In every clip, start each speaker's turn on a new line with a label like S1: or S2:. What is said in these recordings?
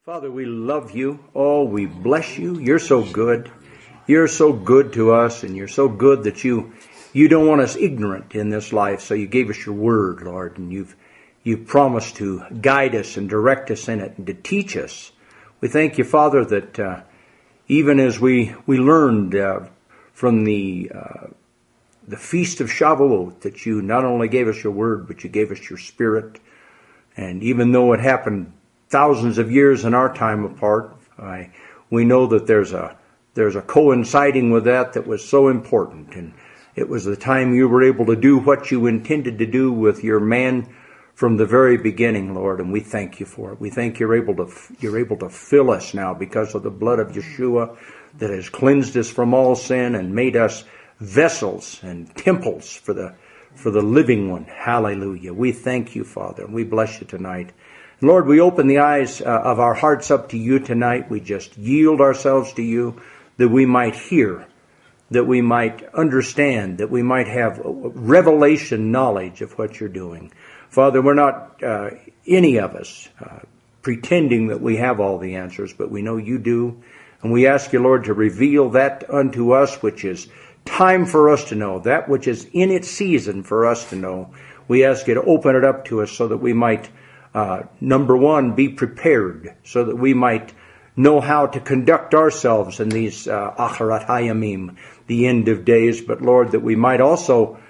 S1: Father, we love you. Oh, we bless you. You're so good. You're so good to us, and you're so good that you don't want us ignorant in this life. So you gave us your word, Lord, and you've promised to guide us and direct us in it and to teach us. We thank you, Father, that even as we learned from the Feast of Shavuot, that you not only gave us your word, but you gave us your spirit. And even though it happened thousands of years in our time apart, we know that there's a coinciding with that was so important. And it was the time you were able to do what you intended to do with your man from the very beginning, Lord, and we thank you for it. We think you're able to fill us now because of the blood of Yeshua that has cleansed us from all sin and made us vessels and temples for the living one. Hallelujah. We thank you, Father, and we bless you tonight. Lord, we open the eyes of our hearts up to you tonight. We just yield ourselves to you that we might hear, that we might understand, that we might have revelation knowledge of what you're doing. Father, we're not any of us pretending that we have all the answers, but we know you do. And we ask you, Lord, to reveal that unto us, which is time for us to know, that which is in its season for us to know. We ask you to open it up to us so that we might number one, be prepared so that we might know how to conduct ourselves in these Acharat Hayamim, the end of days. But Lord, that we might also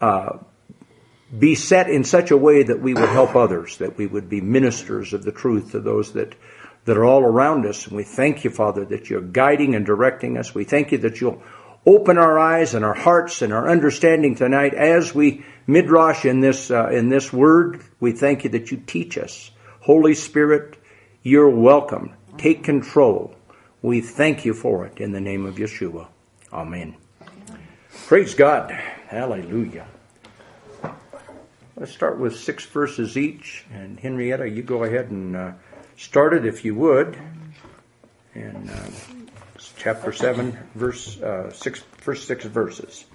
S1: be set in such a way that we would help others, that we would be ministers of the truth to those that are all around us. And we thank you, Father, that you're guiding and directing us. We thank you that you'll open our eyes and our hearts and our understanding tonight as we midrash in this word. We thank you that you teach us. Holy Spirit, you're welcome. Take control. We thank you for it in the name of Yeshua. Amen. Praise God. Hallelujah. Let's start with 6 verses each. And Henrietta, you go ahead and start it if you would. And chapter 7, first 6 verses.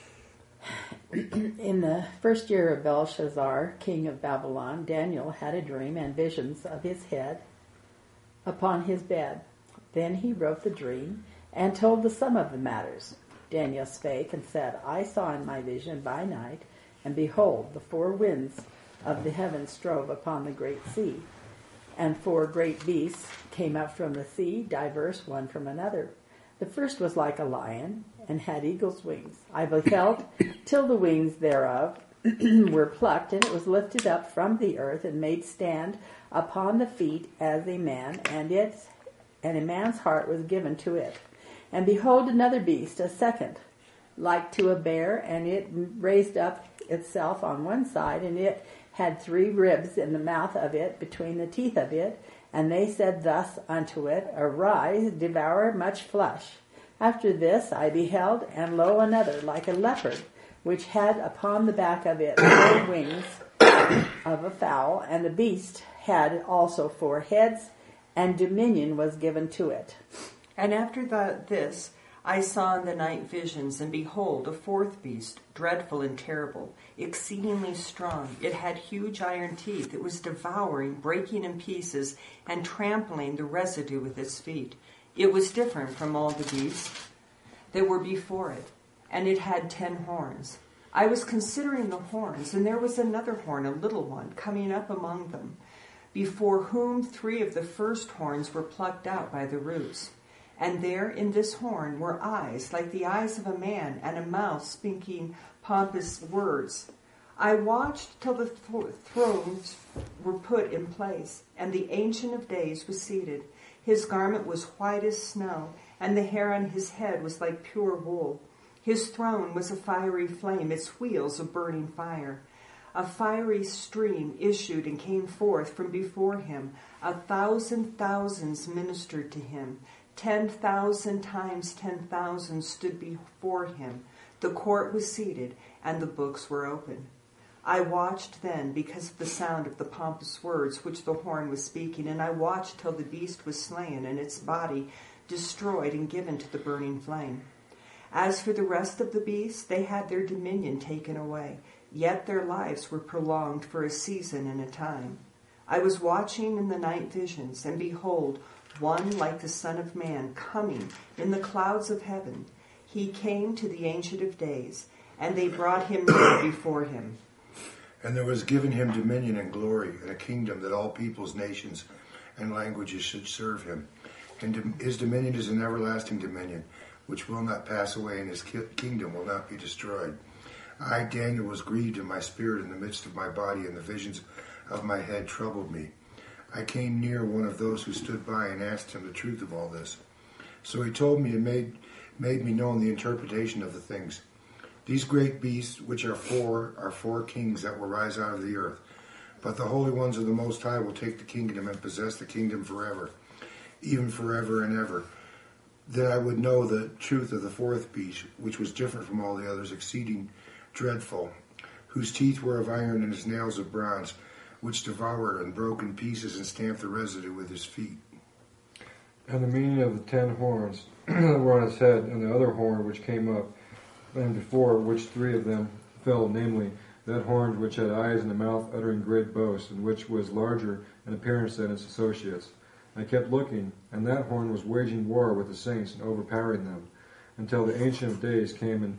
S2: In the first year of Belshazzar, king of Babylon, Daniel had a dream and visions of his head upon his bed. Then he wrote the dream and told the sum of the matters. Daniel spake and said, I saw in my vision by night, and behold, the 4 winds of the heavens strove upon the great sea, and 4 great beasts came up from the sea, diverse one from another. The first was like a lion, and had eagle's wings. I beheld till the wings thereof were plucked, and it was lifted up from the earth, and made stand upon the feet as a man, and a man's heart was given to it. And behold, another beast, a second, like to a bear, and it raised up itself on one side, and it had 3 ribs in the mouth of it, between the teeth of it. And they said thus unto it, Arise, devour much flesh. After this I beheld, and lo, another, like a leopard, which had upon the back of it 4 wings of a fowl, and the beast had also 4 heads, and dominion was given to it.
S3: And after this I saw in the night visions, and behold, a 4th beast, dreadful and terrible, exceedingly strong. It had huge iron teeth. It was devouring, breaking in pieces, and trampling the residue with its feet. It was different from all the beasts that were before it, and it had 10 horns. I was considering the horns, and there was another horn, a little one, coming up among them, before whom 3 of the first horns were plucked out by the roots. And there in this horn were eyes like the eyes of a man, and a mouth speaking pompous words. I watched till the thrones were put in place, and the Ancient of Days was seated. His garment was white as snow, and the hair on his head was like pure wool. His throne was a fiery flame, its wheels a burning fire. A fiery stream issued and came forth from before him. 1,000 thousands ministered to him. 10,000 times 10,000 stood before him. The court was seated, and the books were open. I watched then because of the sound of the pompous words which the horn was speaking, and I watched till the beast was slain, and its body destroyed and given to the burning flame. As for the rest of the beasts, they had their dominion taken away, yet their lives were prolonged for a season and a time. I was watching in the night visions, and behold, one like the Son of Man coming in the clouds of heaven. He came to the Ancient of Days, and they brought him near before him.
S4: And there was given him dominion and glory, and a kingdom that all peoples, nations, and languages should serve him. And his dominion is an everlasting dominion, which will not pass away, and his kingdom will not be destroyed. I, Daniel, was grieved in my spirit in the midst of my body, and the visions of my head troubled me. I came near one of those who stood by and asked him the truth of all this. So he told me and made me known the interpretation of the things. These great beasts, which are four kings that will rise out of the earth. But the holy ones of the Most High will take the kingdom and possess the kingdom forever, even forever and ever. Then I would know the truth of the fourth beast, which was different from all the others, exceeding dreadful, whose teeth were of iron and his nails of bronze, which devoured and broke in pieces and stamped the residue with his feet.
S5: And the meaning of the 10 horns that were on his head, and the other horn which came up, and before which 3 of them fell, namely, that horn which had eyes and a mouth uttering great boasts, and which was larger in appearance than its associates. I kept looking, and that horn was waging war with the saints and overpowering them, until the Ancient of Days came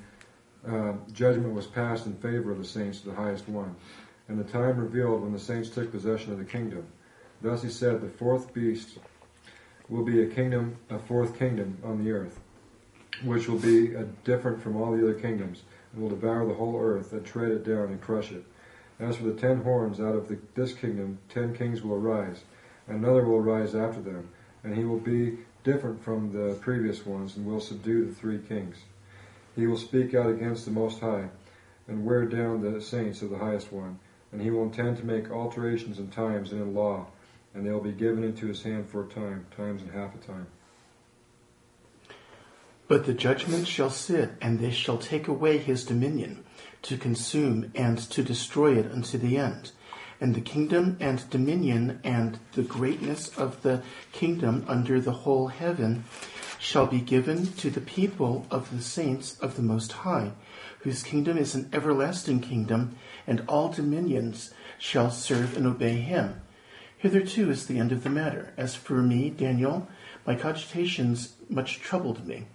S5: and judgment was passed in favor of the saints to the highest one, and the time revealed when the saints took possession of the kingdom. Thus he said, the fourth beast will be a fourth kingdom on the earth, which will be different from all the other kingdoms, and will devour the whole earth, and tread it down and crush it. As for the 10 horns, out of this kingdom 10 kings will arise, and another will rise after them, and he will be different from the previous ones, and will subdue the 3 kings. He will speak out against the Most High, and wear down the saints of the highest one, and he will intend to make alterations in times and in law, and they will be given into his hand for a time, times and half a time.
S6: But the judgment shall sit, and they shall take away his dominion, to consume and to destroy it unto the end. And the kingdom and dominion and the greatness of the kingdom under the whole heaven shall be given to the people of the saints of the Most High, whose kingdom is an everlasting kingdom, and all dominions shall serve and obey him. Hitherto is the end of the matter. As for me, Daniel, my cogitations much troubled me,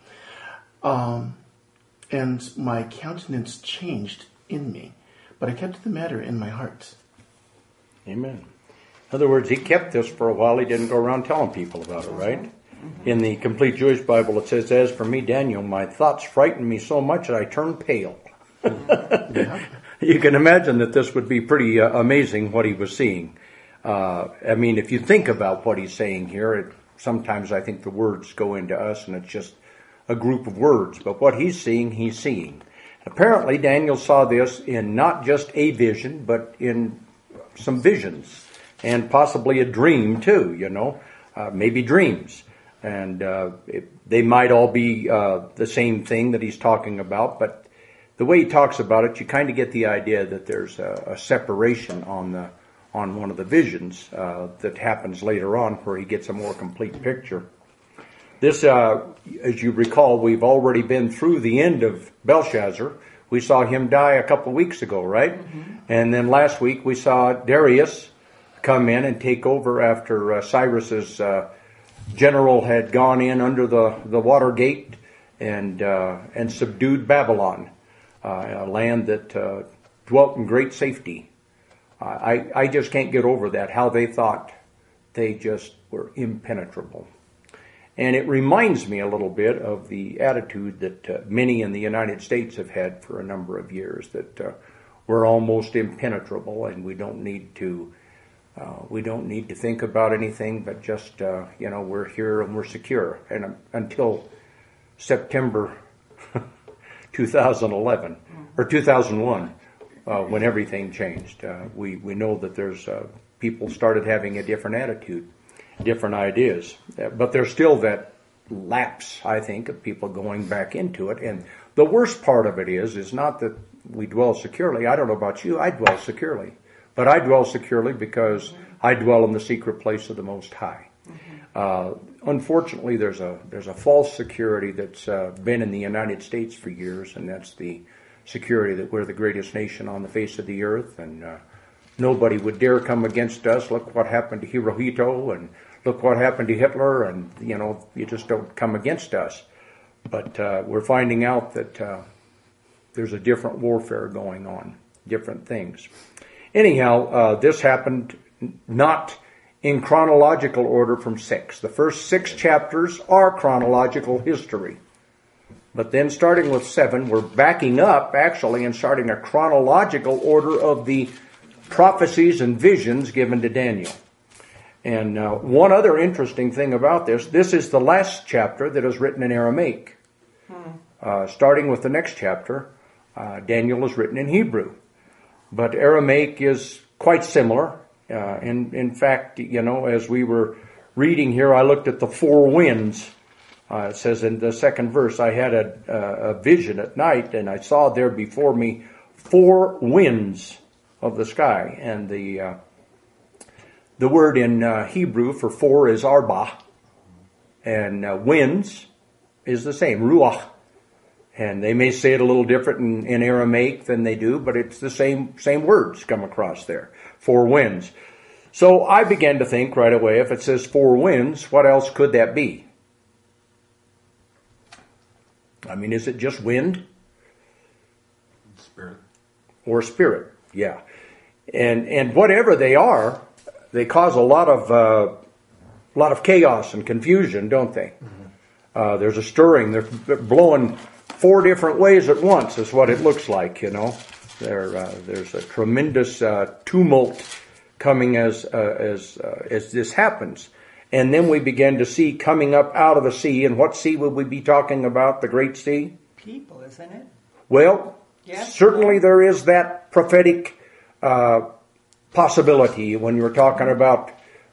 S6: and my countenance changed in me, but I kept the matter in my heart.
S1: Amen. In other words, he kept this for a while. He didn't go around telling people about it, right? In the Complete Jewish Bible, it says, as for me, Daniel, my thoughts frightened me so much that I turned pale.
S6: Yeah.
S1: You can imagine that this would be pretty amazing what he was seeing. I mean, if you think about what he's saying here, sometimes I think the words go into us and it's just a group of words. But what he's seeing, he's seeing. Apparently, Daniel saw this in not just a vision, but in some visions. And possibly a dream, too, maybe dreams. And they might all be the same thing that he's talking about, but the way he talks about it, you kind of get the idea that there's a separation on one of the visions that happens later on, where he gets a more complete picture. This, as you recall, we've already been through the end of Belshazzar. We saw him die a couple of weeks ago, right? Mm-hmm. And then last week we saw Darius come in and take over after Cyrus's general had gone in under the water gate and subdued Babylon, a land that dwelt in great safety. I just can't get over that, how they thought they just were impenetrable. And it reminds me a little bit of the attitude that many in the United States have had for a number of years, that we're almost impenetrable and we don't need to think about anything, but just, we're here and we're secure. And until September 2011, or 2001, when everything changed, we know that there's people started having a different attitude, different ideas. But there's still that lapse, I think, of people going back into it. And the worst part of it is not that we dwell securely. I don't know about you, I dwell securely. But I dwell securely because I dwell in the secret place of the Most High. Unfortunately, there's a false security that's been in the United States for years, and that's the security that we're the greatest nation on the face of the earth, and Nobody would dare come against us. Look what happened to Hirohito, and look what happened to Hitler, and, you just don't come against us. But we're finding out that there's a different warfare going on, different things. Anyhow, this happened not in chronological order from 6. The first 6 chapters are chronological history. But then starting with 7, we're backing up, actually, and starting a chronological order of the prophecies and visions given to Daniel. And one other interesting thing about this is the last chapter that is written in Aramaic. Starting with the next chapter, Daniel is written in Hebrew. But Aramaic is quite similar. In fact, as we were reading here, I looked at the 4 winds. It says in the second verse, I had a vision at night, and I saw there before me 4 winds of the sky. And the word in Hebrew for 4 is arba, and winds is the same, ruach. And they may say it a little different in Aramaic than they do, but it's the same words come across there. 4 winds. So I began to think right away, if it says 4 winds, what else could that be? I mean, is it just wind?
S5: Spirit.
S1: Or spirit, yeah. And whatever they are, they cause a lot of chaos and confusion, don't they? Mm-hmm. There's a stirring. They're blowing 4 different ways at once is what it looks like, There's a tremendous tumult coming as this happens. And then we begin to see coming up out of the sea. And what sea would we be talking about? The Great Sea?
S3: People, isn't it?
S1: Well, certainly there is that prophetic possibility when you're talking about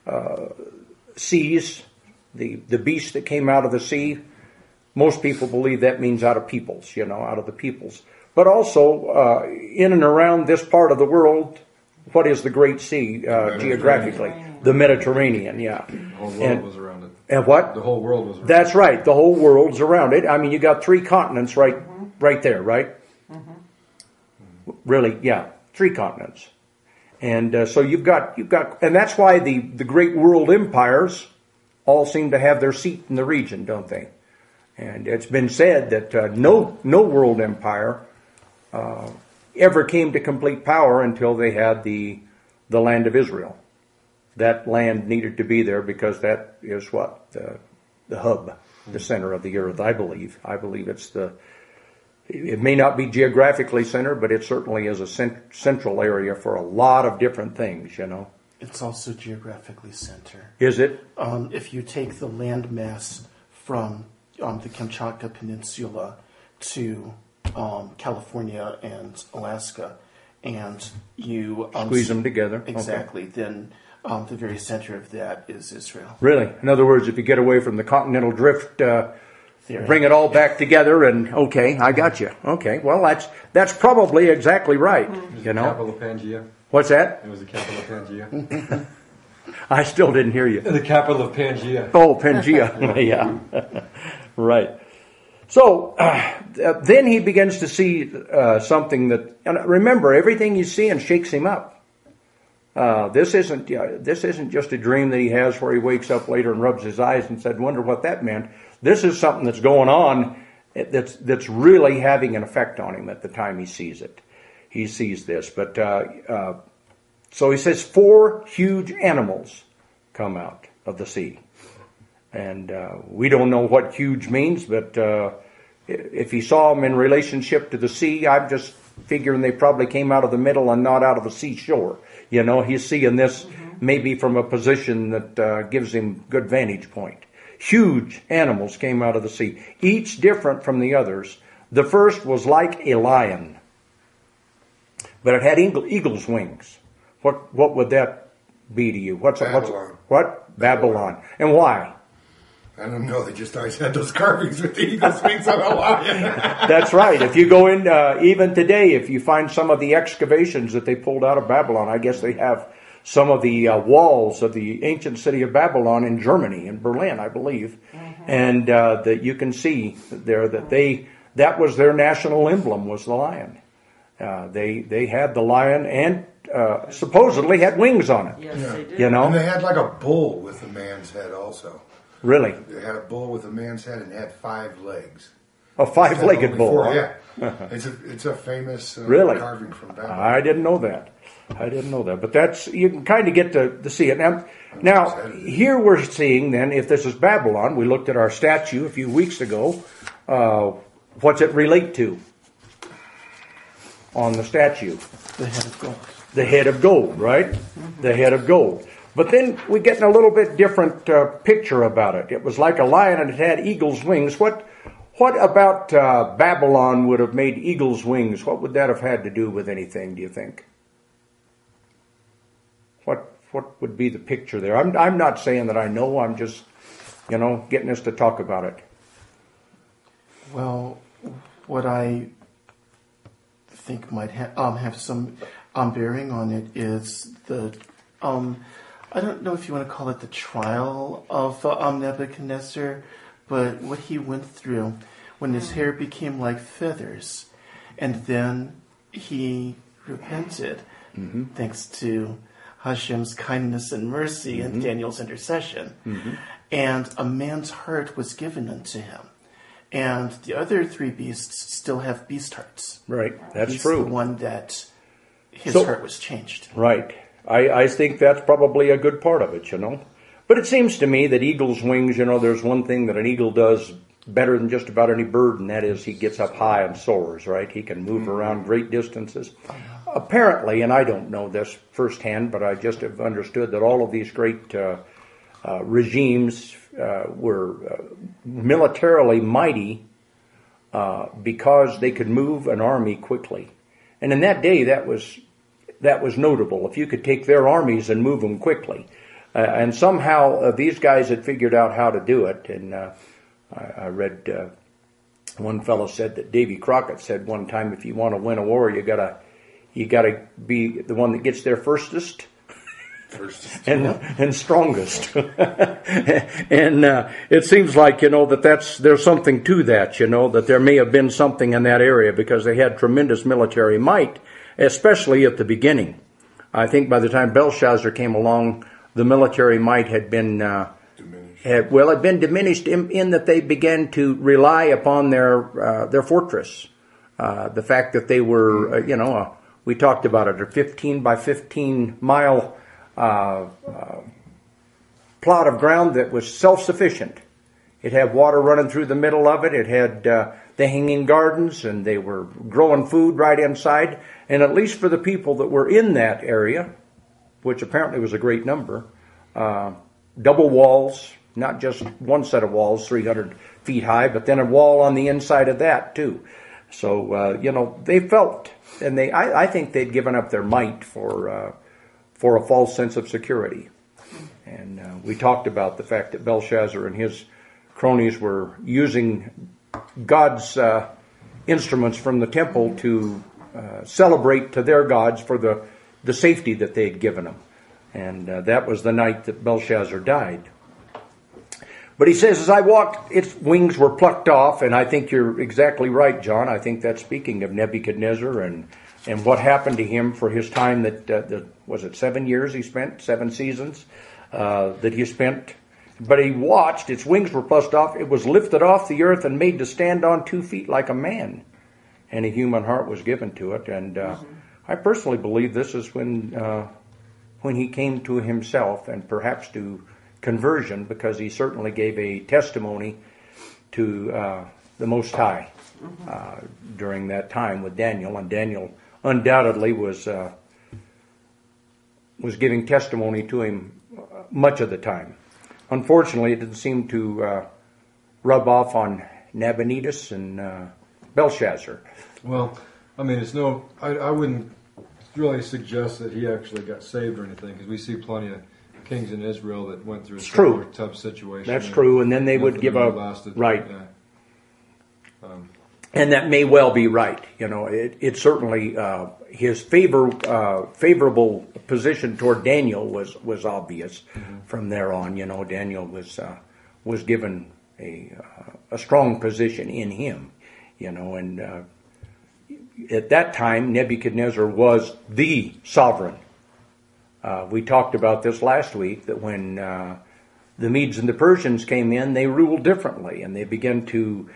S1: seas, the beast that came out of the sea. Most people believe that means out of peoples, out of the peoples. But also, in and around this part of the world, what is the Great Sea geographically? The Mediterranean, yeah.
S5: The whole world was around it.
S1: And what?
S5: The whole world was around
S1: That's right. The whole world's around it. I mean, you got 3 continents right there, right? Mm-hmm. Really, yeah, 3 continents. And so you've got, and that's why the great world empires all seem to have their seat in the region, don't they? And it's been said that no world empire ever came to complete power until they had the land of Israel. That land needed to be there because that is what? The hub, the center of the earth, I believe. I believe it may not be geographically centered, but it certainly is a central area for a lot of different things,
S6: It's also geographically centered.
S1: Is it?
S6: If you take the landmass from the Kamchatka Peninsula to California and Alaska, and you
S1: squeeze them together.
S6: Exactly.
S1: Okay.
S6: Then the very center of that is Israel.
S1: Really? In other words, if you get away from the continental drift, bring it all back together, and okay, I got you. Okay, well that's probably exactly right.
S5: It was the capital of Pangaea.
S1: What's that?
S5: It was the capital of Pangaea.
S1: I still didn't hear you.
S5: The capital of Pangaea.
S1: Oh, Pangaea. Yeah. Right. So then he begins to see something that, and remember, everything he's seeing shakes him up. This isn't just a dream that he has where he wakes up later and rubs his eyes and said, "Wonder what that meant." This is something that's going on that's really having an effect on him at the time he sees it. He sees this, but so he says 4 huge animals come out of the sea. And we don't know what huge means, but if he saw them in relationship to the sea, I'm just figuring they probably came out of the middle and not out of the seashore. He's seeing this maybe from a position that gives him good vantage point. Huge animals came out of the sea, each different from the others. The first was like a lion, but it had eagle's wings. What would that be to you?
S4: Babylon.
S1: What? Babylon. And why?
S4: I don't know. They just always had those carvings with the eagle's wings on a lion.
S1: That's right. If you go in, even today, if you find some of the excavations that they pulled out of Babylon, I guess they have some of the walls of the ancient city of Babylon in Germany, in Berlin, I believe. Mm-hmm. And that you can see there that that was their national emblem, was the lion. They had the lion and supposedly had wings on it.
S3: Yes, they did.
S1: You know,
S4: And they had like a bull with a man's head also.
S1: really,
S4: They had a bull with a man's head and had 5 legs.
S1: a five-legged bull. Huh?
S4: Yeah. It's a famous
S1: Really?
S4: carving from Babylon.
S1: I didn't know that. But that's, you can kind of get to see it. Now, here we're seeing then, if this is Babylon, we looked at our statue a few weeks ago. What's it relate to on the statue?
S6: The head of gold.
S1: The head of gold, right? The head of gold. But then we get a little bit different picture about it. It was like a lion and it had eagle's wings. What about Babylon would have made eagle's wings? What would that have had to do with anything, do you think? What would be the picture there? I'm not saying that I know. I'm just, getting us to talk about it.
S6: Well, what I think might have some bearing on it is the I don't know if you want to call it the trial of Nebuchadnezzar, but what he went through when his hair became like feathers, and then he repented, thanks to Hashem's kindness and mercy and Daniel's intercession, and a man's heart was given unto him. And the other 3 beasts still have beast hearts.
S1: Right, that's
S6: He's
S1: true.
S6: the one that his heart was changed.
S1: Right. I think that's probably a good part of it, But it seems to me that eagle's wings, there's one thing that an eagle does better than just about any bird, and that is he gets up high and soars, right? He can move around great distances. Apparently, and I don't know this firsthand, but I just have understood that all of these great regimes were militarily mighty because they could move an army quickly. And in that day, that was notable. If you could take their armies and move them quickly. And somehow these guys had figured out how to do it. And I read one fellow said that Davy Crockett said one time, if you want to win a war, you gotta be the one that gets there firstest. And strongest. And it seems like, there's something to that, that there may have been something in that area because they had tremendous military might, especially at the beginning. I think by the time Belshazzar came along, the military might had been diminished in that they began to rely upon their fortress. The fact that they were, we talked about it, a 15 by 15 mile plot of ground that was self-sufficient. It had water running through the middle of it. It had the hanging gardens, and they were growing food right inside. And at least for the people that were in that area, which apparently was a great number, double walls, not just one set of walls, 300 feet high, but then a wall on the inside of that too. So, they felt, and I think they'd given up their might for a false sense of security. And we talked about the fact that Belshazzar and his cronies were using God's instruments from the temple to celebrate to their gods for the safety that they had given them. And that was the night that Belshazzar died. But he says, as I walked, its wings were plucked off, and I think you're exactly right, John. I think that's speaking of Nebuchadnezzar and what happened to him for his time that, was it 7 years he spent, 7 seasons that he spent? But he watched, its wings were plucked off, it was lifted off the earth and made to stand on 2 feet like a man. And a human heart was given to it. And I personally believe this is when he came to himself and perhaps to conversion, because he certainly gave a testimony to the Most High during that time with Daniel. And Daniel undoubtedly was giving testimony to him much of the time. Unfortunately, it didn't seem to rub off on Nabonidus and Belshazzar.
S5: Well, I mean, I wouldn't really suggest that he actually got saved or anything, because we see plenty of kings in Israel that went through a similar tough situation.
S1: That's true, and then they would give up. Right.
S5: Yeah.
S1: And that may well be right. It certainly his favorable position toward Daniel was obvious from there on. Daniel was given a strong position in him. And at that time, Nebuchadnezzar was the sovereign. We talked about this last week, that when the Medes and the Persians came in, they ruled differently, and they began to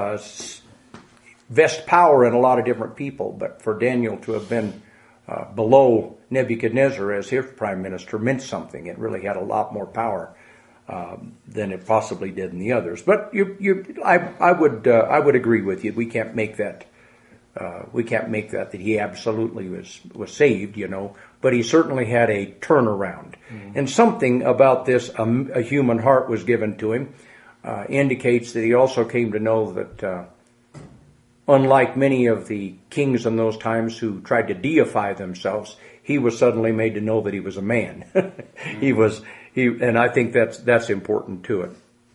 S1: vest power in a lot of different people. But for Daniel to have been below Nebuchadnezzar as his prime minister meant something. It really had a lot more power than it possibly did in the others. But I would agree with you. We can't make that. That he absolutely was saved, but he certainly had a turnaround. And something about this, a human heart was given to him, indicates that he also came to know that unlike many of the kings in those times who tried to deify themselves, he was suddenly made to know that he was a man. And I think that's important to it.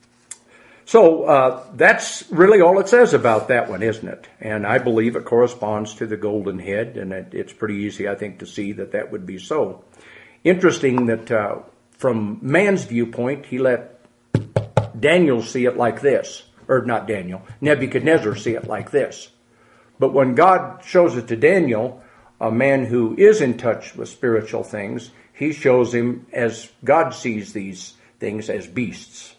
S1: So that's really all it says about that one, isn't it? And I believe it corresponds to the golden head, and it's pretty easy, I think, to see that would be so. Interesting that from man's viewpoint, he let Daniel see it like this, or not Daniel, Nebuchadnezzar see it like this. But when God shows it to Daniel, a man who is in touch with spiritual things, he shows him as God sees these things, as beasts.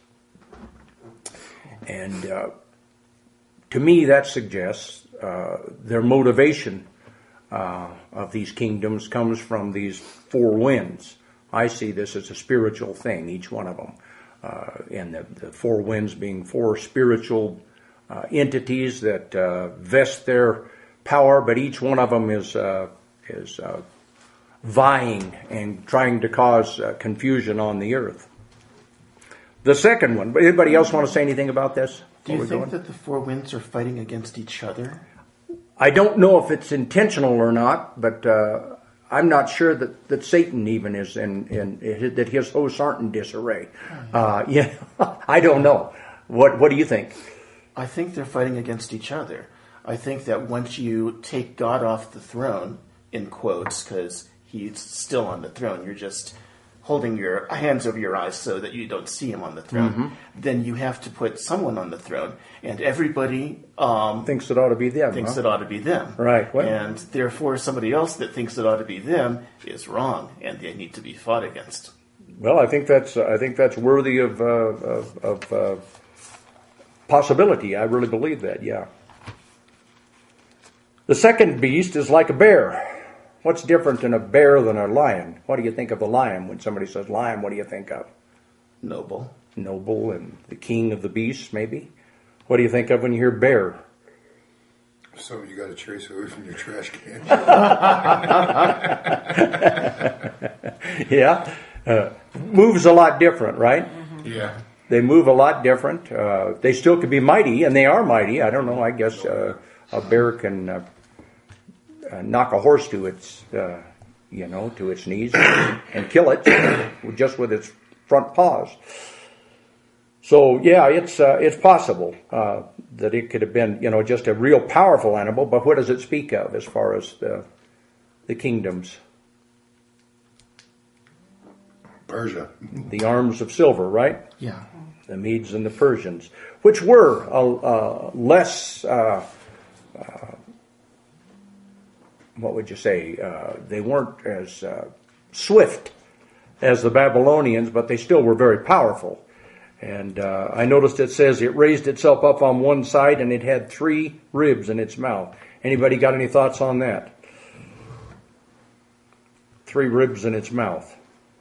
S1: And to me, that suggests their motivation of these kingdoms comes from these four winds. I see this as a spiritual thing, each one of them. And the four winds being four spiritual entities that vest their power, but each one of them is vying and trying to cause confusion on the earth. The second one, anybody else want to say anything about this?
S6: Do you think that the four winds are fighting against each other?
S1: I don't know if it's intentional or not, but I'm not sure that Satan even is that his hosts aren't in disarray. I don't know. What do you think?
S6: I think they're fighting against each other. I think that once you take God off the throne, in quotes, because he's still on the throne, you're just holding your hands over your eyes so that you don't see him on the throne, then you have to put someone on the throne. And everybody
S1: thinks it ought to be them.
S6: Thinks it ought to be them.
S1: Right. Well,
S6: and therefore somebody else that thinks it ought to be them is wrong, and they need to be fought against.
S1: Well, I think that's worthy of possibility. I really believe that, yeah. The second beast is like a bear. What's different in a bear than a lion? What do you think of a lion? When somebody says lion, what do you think of?
S6: Noble.
S1: Noble, and the king of the beasts, maybe. What do you think of when you hear bear?
S4: So you got to chase away from your trash can.
S1: Yeah. Moves a lot different, right?
S4: Yeah.
S1: They move a lot different. They still could be mighty, and they are mighty. I don't know. I guess a bear can knock a horse to its, to its knees and kill it just with its front paws. So yeah, it's possible that it could have been, just a real powerful animal. But what does it speak of as far as the kingdoms?
S4: Persia.
S1: The arms of silver, right?
S6: Yeah.
S1: The Medes and the Persians, which were less, what would you say? They weren't as swift as the Babylonians, but they still were very powerful. And I noticed it says it raised itself up on one side and it had 3 ribs in its mouth. Anybody got any thoughts on that? 3 ribs in its mouth.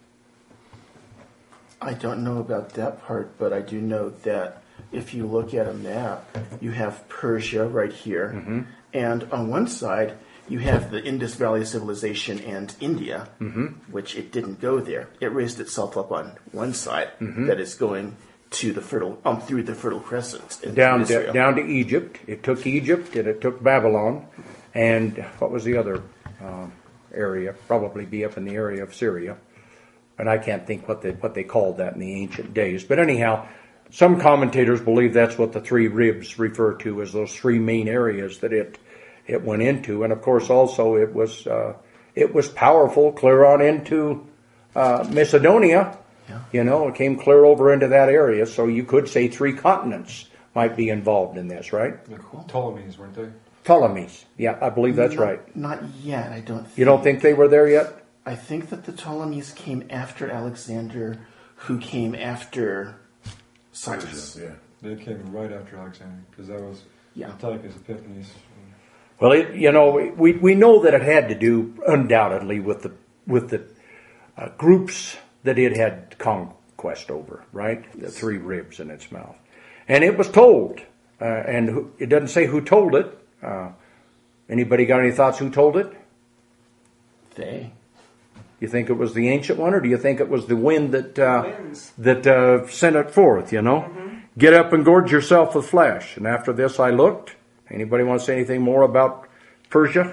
S6: I don't know about that part, but I do know that if you look at a map, you have Persia right here, and on one side you have the Indus Valley Civilization and India, which it didn't go there. It raised itself up on one side that is going to the fertile through the Fertile Crescent
S1: down to Egypt. It took Egypt and it took Babylon, and what was the other area? Probably be up in the area of Syria. And I can't think what they called that in the ancient days. But anyhow, some commentators believe that's what the 3 ribs refer to as those 3 main areas that it went into. And of course, also it was powerful clear on into Macedonia. Yeah. It came clear over into that area. So you could say 3 continents might be involved in this, right?
S5: The Ptolemies, weren't they?
S1: Ptolemies. Yeah, I believe that's right.
S6: Not yet, I don't think.
S1: You don't think they were there yet?
S6: I think that the Ptolemies came after Alexander, who came after Cyrus.
S4: Yeah.
S5: They came right after Alexander, because that was Antiochus Epiphanes.
S1: Well, we know that it had to do undoubtedly with the groups that it had conquest over, right? The 3 ribs in its mouth, and it was told, and it doesn't say who told it. Anybody got any thoughts who told it?
S6: They.
S1: You think it was the ancient one, or do you think it was the wind
S3: Winds.
S1: that sent it forth? You know, get up and gorge yourself with flesh. And after this, I looked. Anybody want to say anything more about Persia?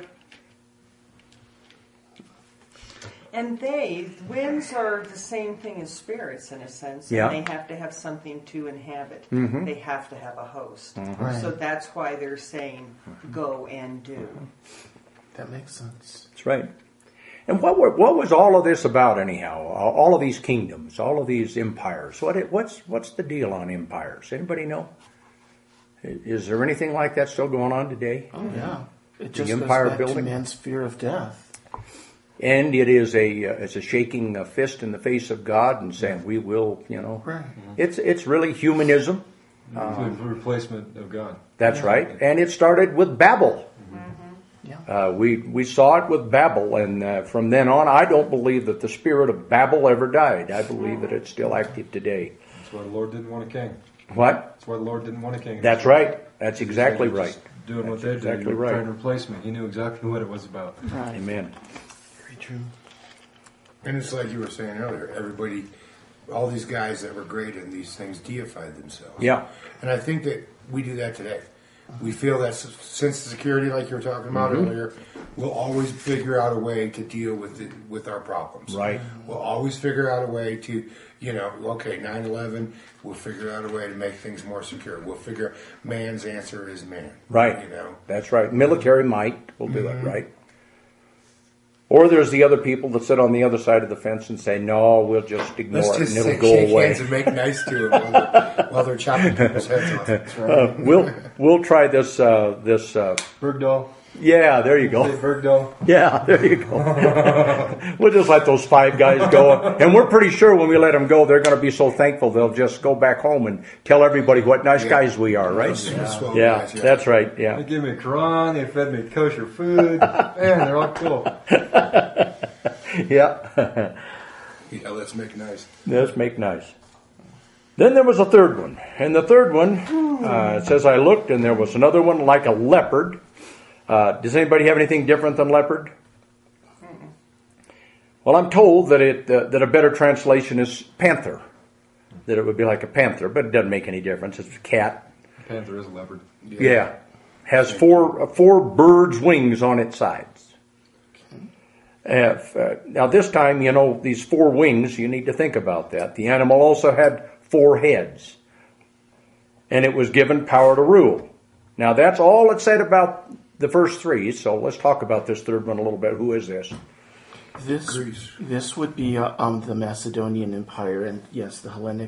S3: And winds are the same thing as spirits in a sense.
S1: Yeah.
S3: And they have to have something to inhabit.
S1: Mm-hmm.
S3: They have to have a host.
S6: Right.
S3: So that's why they're saying, go and do.
S6: That makes sense.
S1: That's right. And what was all of this about anyhow? All of these kingdoms, all of these empires. What's the deal on empires? Anybody know? Is there anything like that still going on today?
S6: Oh, yeah. It
S1: The
S6: just
S1: empire
S6: goes back
S1: building?
S6: to man's fear of death.
S1: And it is it's a shaking a fist in the face of God and saying we will,
S6: Right.
S1: It's really humanism.
S5: The replacement of God.
S1: That's right. And it started with Babel.
S6: Yeah.
S1: We saw it with Babel, and from then on, I don't believe that the spirit of Babel ever died. I believe that it's still active today.
S5: That's why the Lord didn't want a king.
S1: What?
S5: That's why the Lord didn't want a king.
S1: That's right. That's exactly
S5: Just
S1: right.
S5: Doing what
S1: That's
S5: they did,
S1: exactly right.
S5: trying to replace me. He knew exactly what it was about.
S6: Right.
S1: Amen.
S6: Very true.
S4: And it's like you were saying earlier, everybody, all these guys that were great in these things deified themselves.
S1: Yeah.
S4: And I think that we do that today. We feel that sense of security, like you were talking about earlier, we'll always figure out a way to deal with our problems.
S1: Right.
S4: We'll always figure out a way to, 9/11, we'll figure out a way to make things more secure. We'll figure man's answer is man.
S1: Right. That's right. Military might will do it, right? Or there's the other people that sit on the other side of the fence and say, no, we'll just ignore
S4: Let's
S1: it
S4: just
S1: and it'll
S4: shake
S1: go away.
S4: hands and make nice to them while they're chopping people's heads off. That's right.
S1: We'll try this
S5: Bergdahl.
S1: yeah, there you go.
S5: Say Bergdahl.
S1: Yeah, there you go. We'll just let those 5 guys go. And we're pretty sure when we let them go, they're going to be so thankful they'll just go back home and tell everybody what nice guys we are, right?
S4: Swell
S1: Yeah,
S4: guys,
S1: that's right, yeah.
S5: They gave me a Quran. They fed me kosher food. Man, they're all cool.
S1: Yeah.
S4: Yeah, let's make nice.
S1: Let's make nice. Then there was a third one. And the third one, it says, I looked, and there was another one like a leopard. Does anybody have anything different than leopard? Well, I'm told that that a better translation is panther. That it would be like a panther, but it doesn't make any difference. It's a cat.
S5: Panther is a leopard.
S1: Yeah. Has four birds' wings on its sides. Now this time, these 4 wings, you need to think about that. The animal also had 4 heads. And it was given power to rule. Now that's all it said about the first 3, so let's talk about this third one a little bit. Who is this?
S6: This would be the Macedonian Empire, and yes, the Hellenic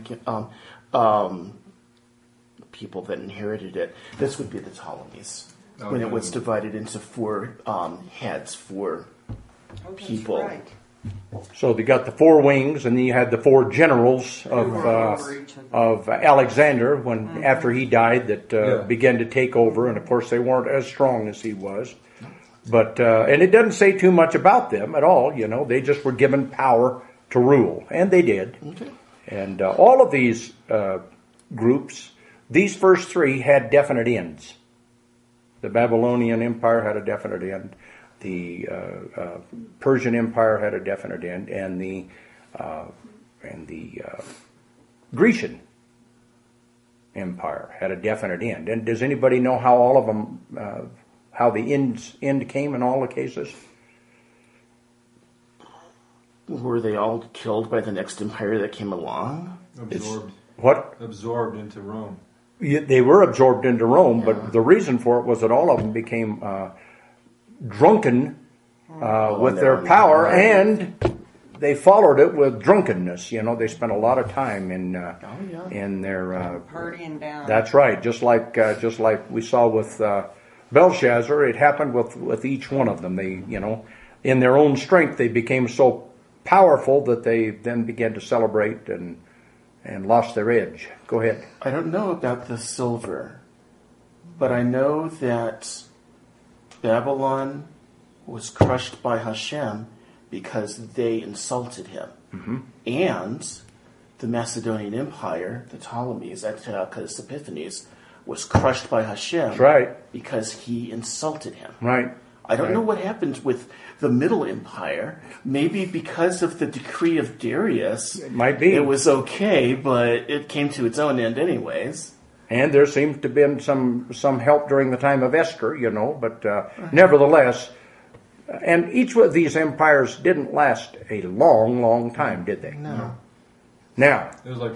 S6: people that inherited it. This would be the Ptolemies, when it was divided into 4 heads for people.
S3: That's right.
S1: So they got the 4 wings, and then you had the 4 generals of Alexander after he died that began to take over, and of course they weren't as strong as he was. But and it doesn't say too much about them at all. They just were given power to rule, and they did.
S6: Okay.
S1: And all of these groups, these first 3 had definite ends. The Babylonian Empire had a definite end. The Persian Empire had a definite end, and the Grecian Empire had a definite end. And does anybody know how all of them, how the end came in all the cases?
S6: Were they all killed by the next empire that came along?
S5: Absorbed.
S1: What?
S5: Absorbed into Rome.
S1: They were absorbed into Rome, but the reason for it was that all of them became drunken with their power, and they followed it with drunkenness. They spent a lot of time in their
S3: Partying down.
S1: That's right. Just like we saw with Belshazzar, it happened with each one of them. They, in their own strength, they became so powerful that they then began to celebrate and lost their edge. Go ahead.
S6: I don't know about the silver, but I know that Babylon was crushed by Hashem because they insulted him.
S1: Mm-hmm.
S6: And the Macedonian Empire, the Ptolemies, Antiochus Epiphanes, was crushed by Hashem.
S1: That's right.
S6: Because he insulted him.
S1: Right.
S6: I don't know what happened with the Middle Empire. Maybe because of the decree of Darius.
S1: It might be.
S6: It was okay, but it came to its own end anyways.
S1: And there seems to have been some help during the time of Esther, but nevertheless, and each of these empires didn't last a long, long time, did they?
S6: No.
S1: Now,
S5: it was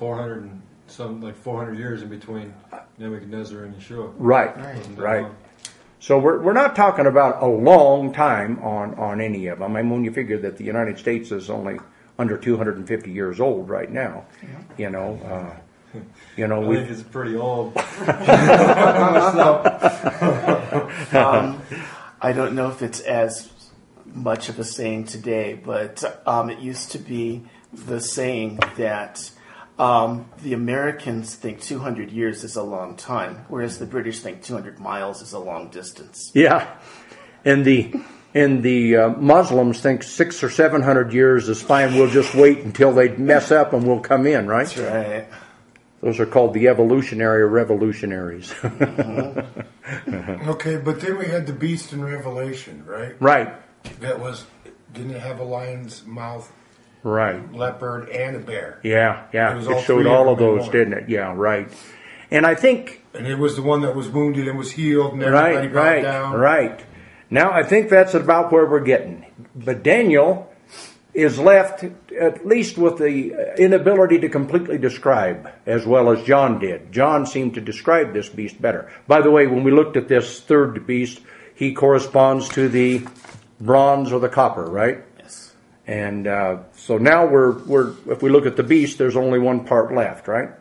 S5: 400 years in between Nebuchadnezzar and Yeshua.
S1: Right. So we're not talking about a long time on any of them. I mean, when you figure that the United States is only under 250 years old right now,
S5: I
S1: we
S5: think it's pretty old.
S6: I don't know if it's as much of a saying today, but it used to be the saying that the Americans think 200 years is a long time, whereas the British think 200 miles is a long distance.
S1: Yeah, and the Muslims think 600 or 700 years is fine. We'll just wait until they mess up and we'll come in, right?
S6: That's right.
S1: Those are called the evolutionary revolutionaries.
S4: Okay, but then we had the beast in Revelation, right?
S1: Right.
S4: Didn't it have a lion's mouth,
S1: right,
S4: leopard, and a bear?
S1: Yeah. It showed
S4: three
S1: all of
S4: them in
S1: those,
S4: one.
S1: didn't it? Yeah, right. And I think...
S4: And it was the one that was wounded and was healed, and everybody bowed down.
S1: Right. Now, I think that's about where we're getting. But Daniel is left at least with the inability to completely describe as well as John did. John seemed to describe this beast better. By the way, when we looked at this third beast, he corresponds to the bronze or the copper, right?
S6: Yes.
S1: And so now if we look at the beast, there's only one part left, right?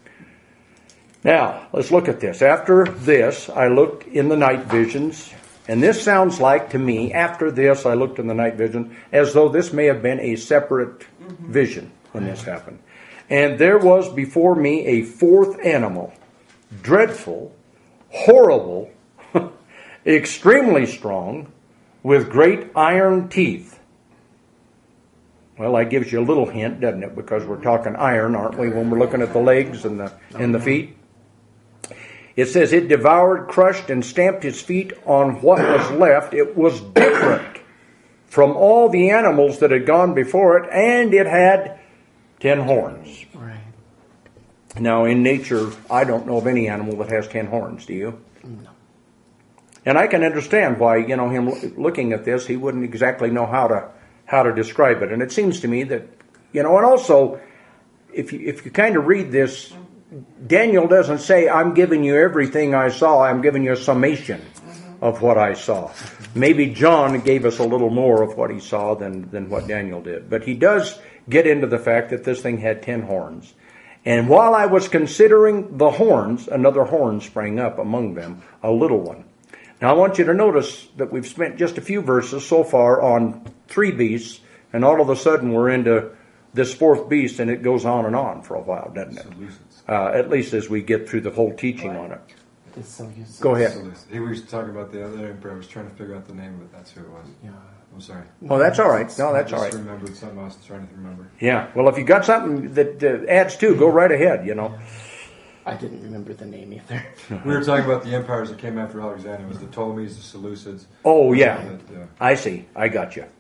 S1: Now, let's look at this. After this, I looked in the night visions. And this sounds like, to me, after this, I looked in the night vision, as though this may have been a separate vision when this happened. And there was before me a fourth animal, dreadful, horrible, extremely strong, with great iron teeth. Well, that gives you a little hint, doesn't it? Because we're talking iron, aren't we, when we're looking at the legs and the feet? It says it devoured, crushed, and stamped its feet on what was left. It was different from all the animals that had gone before it, and it had 10 horns.
S6: Right.
S1: Now, in nature, I don't know of any animal that has 10 horns, do you?
S6: No.
S1: And I can understand why, him looking at this, he wouldn't exactly know how to describe it. And it seems to me that, and also, if you kind of read this, Daniel doesn't say, I'm giving you everything I saw. I'm giving you a summation of what I saw. Maybe John gave us a little more of what he saw than what Daniel did. But he does get into the fact that this thing had 10 horns. And while I was considering the horns, another horn sprang up among them, a little one. Now I want you to notice that we've spent just a few verses so far on 3 beasts, and all of a sudden we're into this fourth beast, and it goes on for a while, doesn't it? At least as we get through the whole teaching on it. Go ahead.
S5: He was talking about the other emperor. I was trying to figure out the name of it. That's who it was.
S6: Yeah.
S5: I'm sorry.
S1: Well, that's all right. No, that's all
S5: I
S1: right.
S5: just remembered something I was trying to remember.
S1: Yeah. Well, if you got something that adds to, go right ahead,
S6: I didn't remember the name either.
S5: We were talking about the empires that came after Alexander. It was the Ptolemies, the Seleucids.
S1: Oh, yeah. I see. I got you.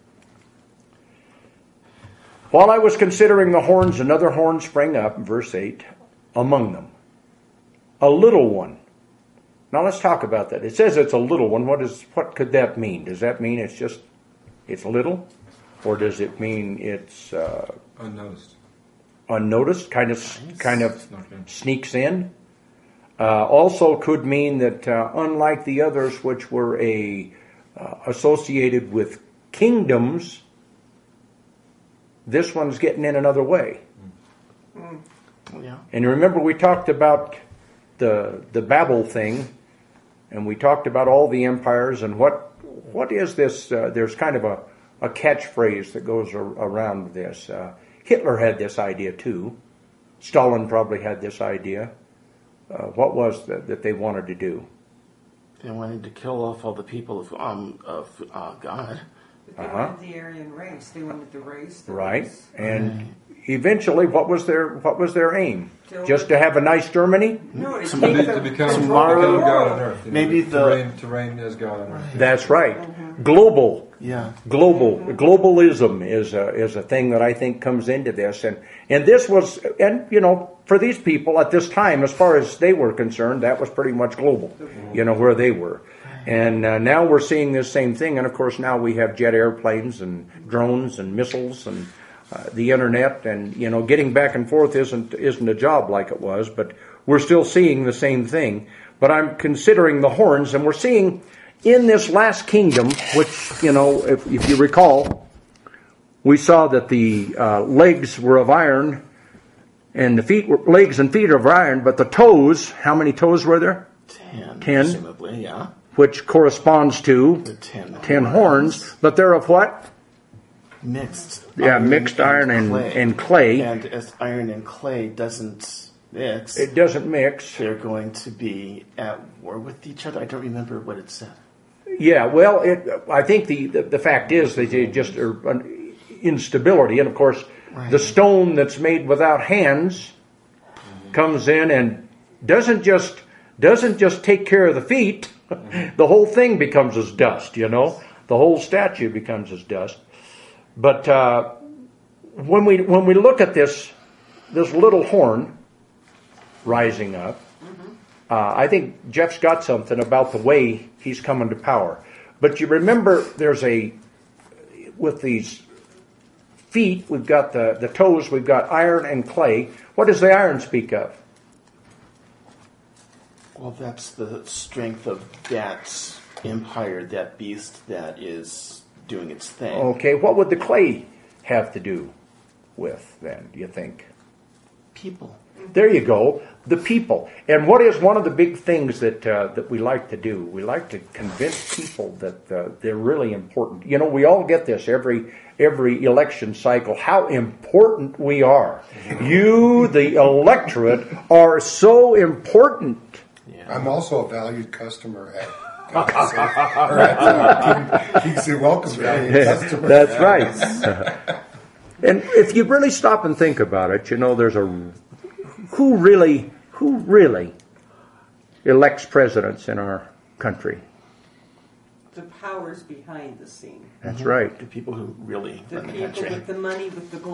S1: While I was considering the horns, another horn sprang up, verse 8, among them. A little one. Now let's talk about that. It says it's a little one. What could that mean? Does that mean it's little? Or does it mean it's
S5: unnoticed?
S1: Unnoticed, kind of sneaks in. Also could mean that unlike the others, which were associated with kingdoms, this one's getting in another way.
S6: Yeah.
S1: And remember, we talked about the Babel thing and we talked about all the empires and what is this? There's kind of a catchphrase that goes around this. Hitler had this idea too. Stalin probably had this idea. What was that they wanted to do?
S6: They wanted to kill off all the people of God.
S3: They wanted the Aryan race. They wanted the race.
S1: Right. And eventually, what was their aim? Just to have a nice Germany?
S3: No,
S5: To become
S6: Tomorrow,
S5: God on earth.
S6: maybe
S5: to reign as God on earth.
S1: That's right. Global.
S6: Yeah.
S1: Globalism is a thing that I think comes into this, and this was, and for these people at this time, as far as they were concerned, that was pretty much global, where they were. And now we're seeing this same thing, and of course now we have jet airplanes and drones and missiles and the internet, and getting back and forth isn't a job like it was, but we're still seeing the same thing. But I'm considering the horns, and we're seeing in this last kingdom, which if you recall, we saw that the legs were of iron, and the legs and feet are of iron, but the toes, how many toes were there?
S6: 10.
S1: 10.
S6: Presumably, yeah.
S1: Which corresponds to
S6: The 10
S1: 10 horns, but they're of what?
S6: Mixed.
S1: Mixed iron and clay.
S6: And as iron and clay doesn't mix,
S1: It doesn't mix.
S6: they're going to be at war with each other. I don't remember what it said.
S1: Yeah, well, I think the fact is they just are an instability, and of course,
S6: Right.
S1: the stone that's made without hands comes in and doesn't just take care of the feet. The whole thing becomes as dust. The whole statue becomes as dust. But when we look at this little horn rising up, I think Jeff's got something about the way he's coming to power. But you remember, with these feet, we've got the toes, we've got iron and clay. What does the iron speak of?
S6: Well, that's the strength of that empire, that beast that is doing its thing.
S1: Okay, what would the clay have to do with then, do you think?
S6: People.
S1: There you go, the people. And what is one of the big things that we like to do? We like to convince people that they're really important. We all get this every election cycle, how important we are. You, the electorate, are so important.
S6: Yeah.
S4: I'm also a valued customer at King's Welcome valued customer.
S1: That's right. And if you really stop and think about it, there's who really elects presidents in our country?
S3: The powers behind the scene.
S1: That's right.
S6: The people who really
S3: The
S6: run the
S3: people
S6: country.
S3: with the money, with the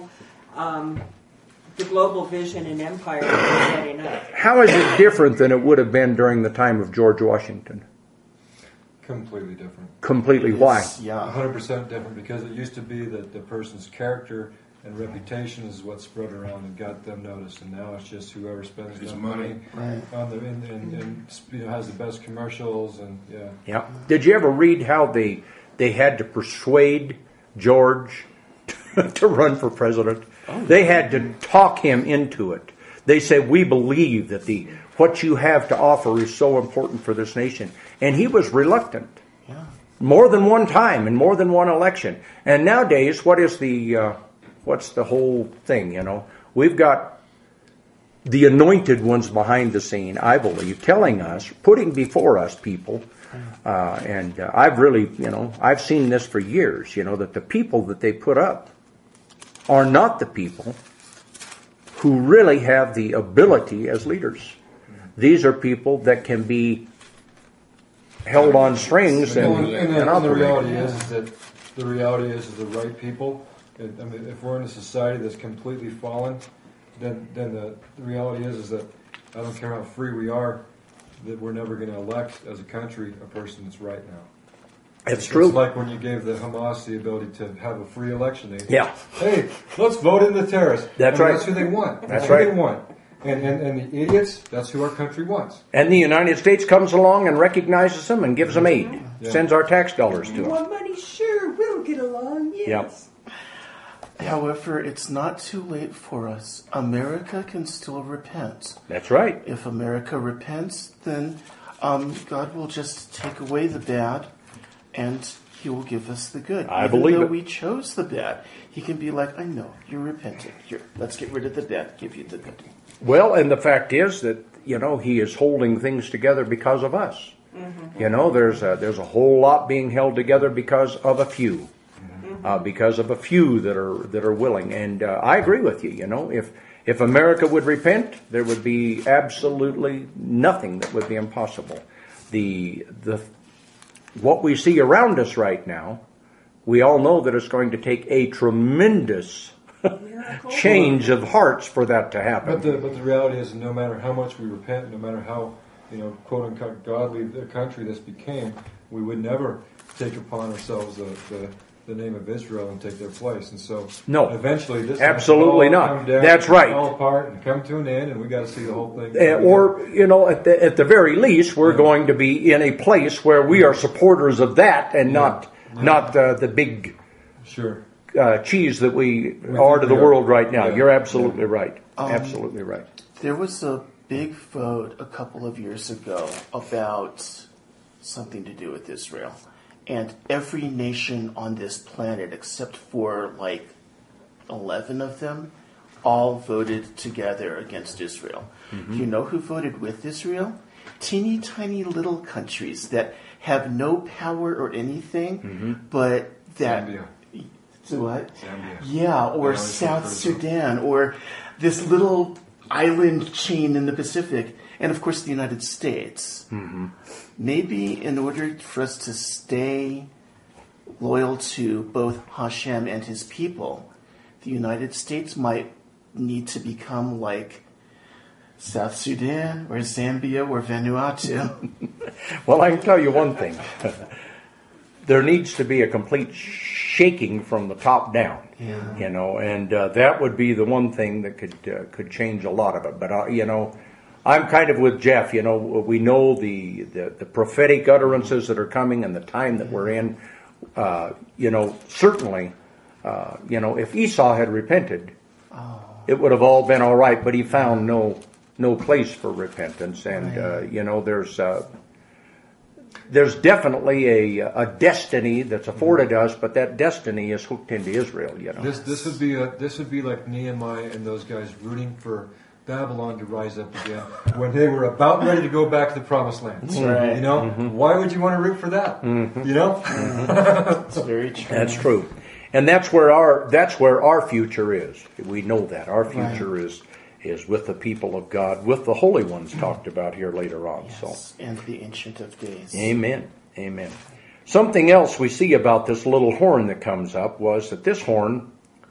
S3: global vision and empire that they're setting up.
S1: How is it different than it would have been during the time of George Washington?
S5: Completely different.
S1: Completely. Why?
S6: Yeah.
S5: 100% different, because it used to be that the person's character and reputation is what spread around and got them noticed, and now it's just whoever spends
S4: His
S5: the
S4: money.
S5: money on the and has the best commercials and yeah.
S1: Yeah. Did you ever read how they had to persuade George to run for president? They had to talk him into it. They said, "We believe that what you have to offer is so important for this nation," and he was reluctant.
S6: Yeah.
S1: More than one time in more than one election. And nowadays, what's the whole thing? We've got the anointed ones behind the scene, I believe, telling us, putting before us people, and I've really, I've seen this for years, that the people that they put up are not the people who really have the ability as leaders. These are people that can be held on strings and
S5: the
S1: operated.
S5: reality is the right people. If we're in a society that's completely fallen, then the reality is that I don't care how free we are, that we're never going to elect as a country a person that's right now.
S1: It's true.
S5: It's like when you gave the Hamas the ability to have a free election.
S1: Yeah.
S5: Hey, let's vote in the terrorists.
S1: That's
S5: And
S1: right.
S5: That's who they want.
S1: That's
S5: who
S1: right.
S5: they want. And the idiots, that's who our country wants.
S1: And the United States comes along and recognizes them and gives them aid,
S5: Yeah.
S1: sends our tax dollars to
S3: You
S1: them.
S3: want money? Sure, we'll get along. Yes.
S6: However, it's not too late for us. America can still repent.
S1: That's right.
S6: If America repents, then God will just take away the bad, and He will give us the good.
S1: I
S6: Even
S1: believe
S6: though
S1: it.
S6: we chose the bad, He can be like, I know, you're repentant. Here, let's get rid of the bad, give you the good.
S1: Well, and the fact is that, He is holding things together because of us. There's a whole lot being held together because of a few. Because of a few that are willing. And I agree with you, If America would repent, there would be absolutely nothing that would be impossible. What we see around us right now, we all know that it's going to take a tremendous change of hearts for that to happen.
S5: But the reality is, no matter how much we repent, no matter how quote unquote godly the country this became, we would never take upon ourselves the name of Israel and take their place. And so,
S1: no,
S5: eventually, this
S1: absolutely not.
S5: Come down,
S1: that's right.
S5: Fall apart and come to an end, and we got to see the whole thing.
S1: At the very least, we're going to be in a place where we are supporters of that, and not the big cheese that we are to the world right now. You're absolutely right. Absolutely right.
S6: There was a big vote a couple of years ago about something to do with Israel. And every nation on this planet, except for 11 of them, all voted together against Israel. Mm-hmm. You know who voted with Israel? Teeny tiny little countries that have no power or anything, but that...
S5: Zambia.
S6: What?
S5: Zambia.
S6: Yeah, or South Sudan, or this little island chain in the Pacific, and of course the United States.
S1: Mm-hmm.
S6: Maybe in order for us to stay loyal to both Hashem and His people, the United States might need to become like South Sudan or Zambia or Vanuatu.
S1: Well, I can tell you one thing. There needs to be a complete shaking from the top down, and that would be the one thing that could change a lot of it. But I'm kind of with Jeff. We know the prophetic utterances that are coming and the time that we're in. Certainly, if Esau had repented, it would have all been all right. But he found no place for repentance, and there's definitely a destiny that's afforded us, but that destiny is hooked into Israel.
S5: This would be like Nehemiah and those guys rooting for Babylon to rise up again when they were about ready to go back to the promised land.
S6: That's right.
S5: Why would you want to root for that?
S6: That's very true.
S1: That's true, and that's where our future is. We know that our future is with the people of God, with the holy ones talked about here later on.
S6: Yes, and the Ancient of Days.
S1: Amen. Amen. Something else we see about this little horn that comes up was that this horn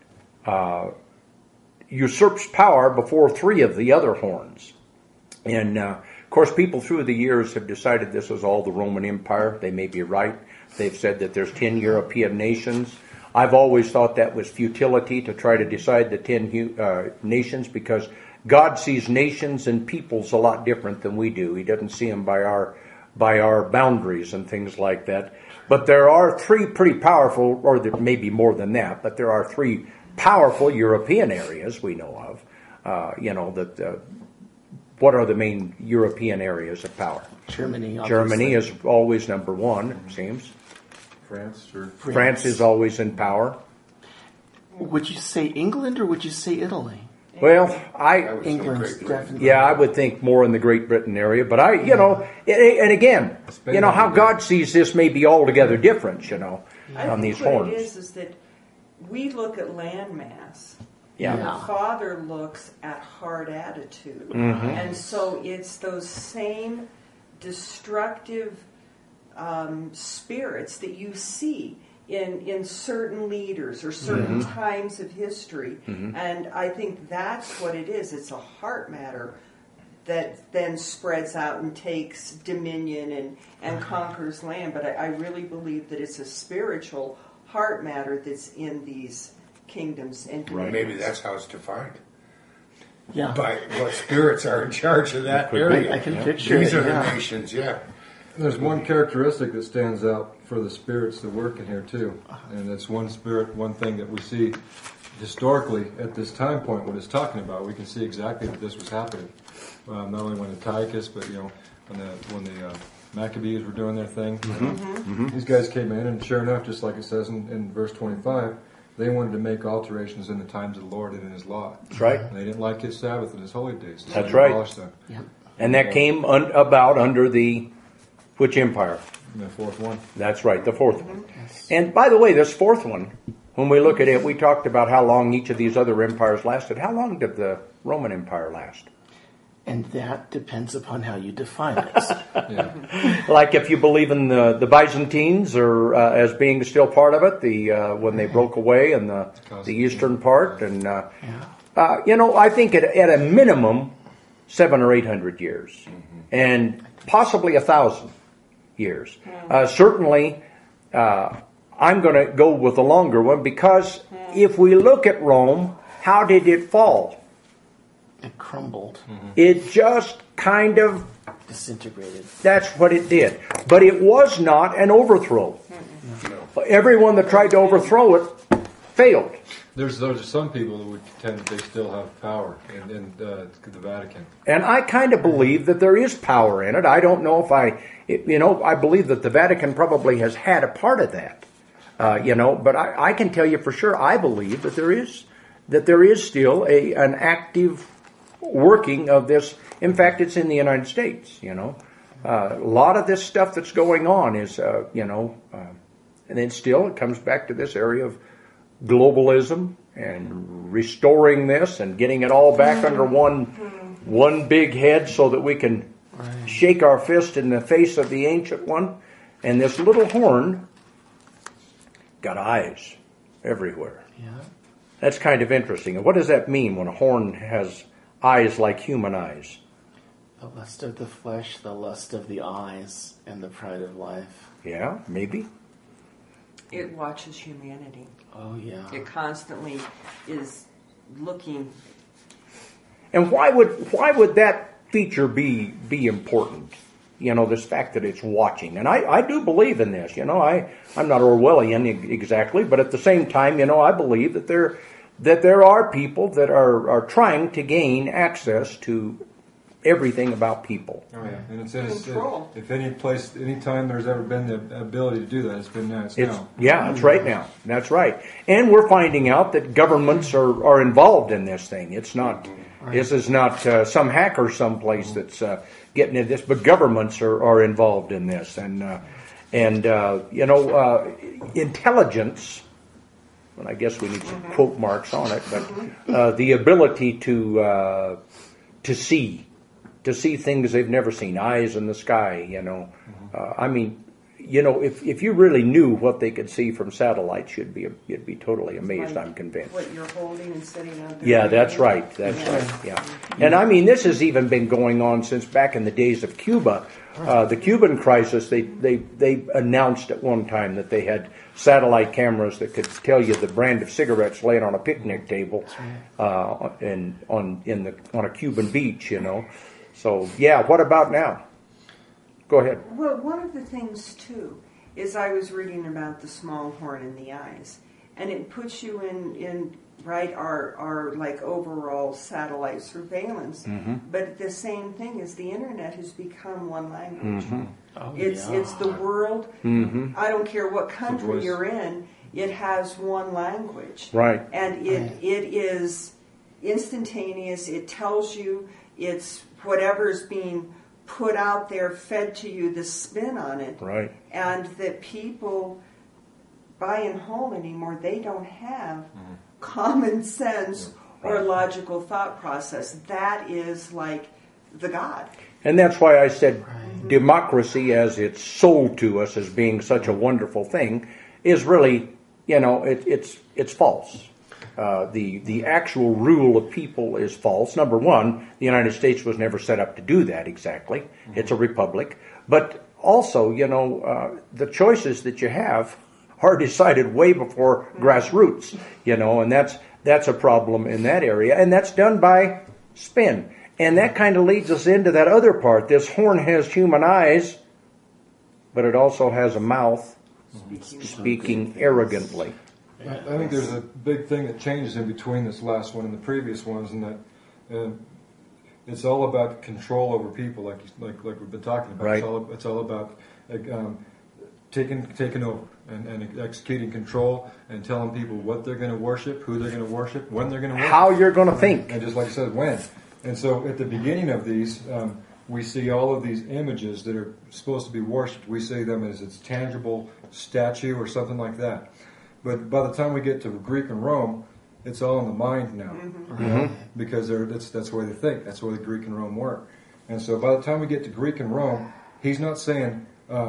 S1: usurps power before three of the other horns. And, of course, people through the years have decided this is all the Roman Empire. They may be right. They've said that there's 10 European nations. I've always thought that was futility to try to decide the 10 nations, because God sees nations and peoples a lot different than we do. He doesn't see them by our boundaries and things like that. But there are three pretty powerful, or there may be more than that, but there are three powerful European areas we know of. What are the main European areas of power?
S6: Germany. Obviously.
S1: Germany is always number one, it seems. France is always in power.
S6: Would you say England or would you say Italy?
S1: Well,
S6: England's definitely.
S1: Yeah, I would think more in the Great Britain area, but and again, how God sees this may be altogether different, on these horns.
S3: What it is that we look at landmass.
S1: Yeah.
S3: And the Father looks at heart attitude.
S1: Mm-hmm.
S3: And so it's those same destructive spirits that you see in certain leaders or certain times of history. Mm-hmm. And I think that's what it is. It's a heart matter that then spreads out and takes dominion and conquers land. But I really believe that it's a spiritual heart matter that's in these kingdoms and dominions.
S4: Maybe that's how it's defined.
S6: Yeah.
S4: By what spirits are in charge of that area.
S6: I can picture
S4: These
S6: it,
S4: are the nations,
S5: There's one characteristic that stands out for the spirits that work in here too, and it's one thing that we see historically at this time point when it's talking about. We can see exactly that this was happening. not only when Antiochus, but when the Maccabees were doing their thing. These guys came in, and sure enough, just like it says in verse 25, they wanted to make alterations in the times of the Lord and in His law.
S1: That's right.
S5: And they didn't like His Sabbath and His holy days. So
S1: That's
S5: they
S1: right.
S5: abolished them.
S6: Yep.
S1: And that came about under the which empire?
S5: And the fourth one.
S1: That's right, the fourth one. And by the way, this fourth one, when we look at it, we talked about how long each of these other empires lasted. How long did the Roman Empire last?
S6: And that depends upon how you define it.
S5: Yeah.
S1: Like if you believe in the Byzantines or as being still part of it, when they broke away in the eastern part, and I think at a minimum 700 or 800 years, and possibly 1,000 years. Certainly, I'm going to go with the longer one because if we look at Rome, how did it fall?
S6: It crumbled,
S1: It just kind of,
S6: disintegrated.
S1: that's what it did. But it was not an overthrow. Everyone that tried to overthrow it failed.
S5: There's some people who would contend that they still have power in the Vatican.
S1: And I kind of believe that there is power in it. I don't know if I believe that the Vatican probably has had a part of that. But I can tell you for sure, I believe that there is still an active working of this. In fact, it's in the United States. A lot of this stuff that's going on is, and it comes back to this area of globalism and restoring this and getting it all back under one big head so that we can shake our fist in the face of the ancient one. And this little horn got eyes everywhere.
S6: Yeah.
S1: That's kind of interesting. And what does that mean when a horn has eyes like human eyes?
S6: The lust of the flesh, the lust of the eyes, and the pride of life.
S1: Yeah, maybe.
S3: It watches humanity.
S6: Oh, yeah.
S3: It constantly is looking.
S1: And why would that feature be important? This fact that it's watching. And I do believe in this. I'm not Orwellian exactly, but at the same time, I believe that there are people that are trying to gain access to everything about people.
S5: Oh yeah, and
S3: Control.
S5: if any time there's ever been the ability to do that, it's been now. It's now.
S1: Yeah, it's right now. That's right. And we're finding out that governments are involved in this thing. It's not. This is not some hacker someplace that's getting into this, but governments are involved in this, and intelligence. And I guess we need some quote marks on it, but the ability to see things they've never seen, eyes in the sky. If you really knew what they could see from satellites, you'd be totally amazed. I'm convinced.
S3: What you're holding and sitting out there.
S1: Yeah, that's right. That's right. Yeah, and this has even been going on since back in the days of Cuba. The Cuban crisis. They announced at one time that they had satellite cameras that could tell you the brand of cigarettes laying on a picnic table, on a Cuban beach. So yeah, what about now? Go ahead.
S3: Well, one of the things too is I was reading about the small horn in the eyes, and it puts you in our like overall satellite surveillance. But the same thing is the internet has become one language. It's the world. I don't care what country you're in, it has one language.
S1: Right.
S3: And it is instantaneous. It tells you it's whatever's being put out there, fed to you, the spin on it.
S1: Right.
S3: And that people buying home anymore, they don't have common sense or logical thought process. That is like the God.
S1: And that's why I said democracy, as it's sold to us as being such a wonderful thing, is really, it's false. The actual rule of people is false. Number one, the United States was never set up to do that exactly. It's a republic. But also, the choices that you have are decided way before grassroots, and that's a problem in that area. And that's done by spin. And that kind of leads us into that other part. This horn has human eyes, but it also has a mouth speaking arrogantly.
S5: I think there's a big thing that changes in between this last one and the previous ones, and that it's all about control over people, like we've been talking about.
S1: Right.
S5: It's all about taking over and executing control and telling people what they're going to worship, who they're going to worship, when they're going to worship.
S1: How you're going to think.
S5: And just like I said, when. And so at the beginning of these, we see all of these images that are supposed to be worshipped. We see them as it's tangible statue or something like that. But by the time we get to Greek and Rome, it's all in the mind now. Because that's the way they think. That's the way the Greek and Rome work. And so by the time we get to Greek and Rome, he's not saying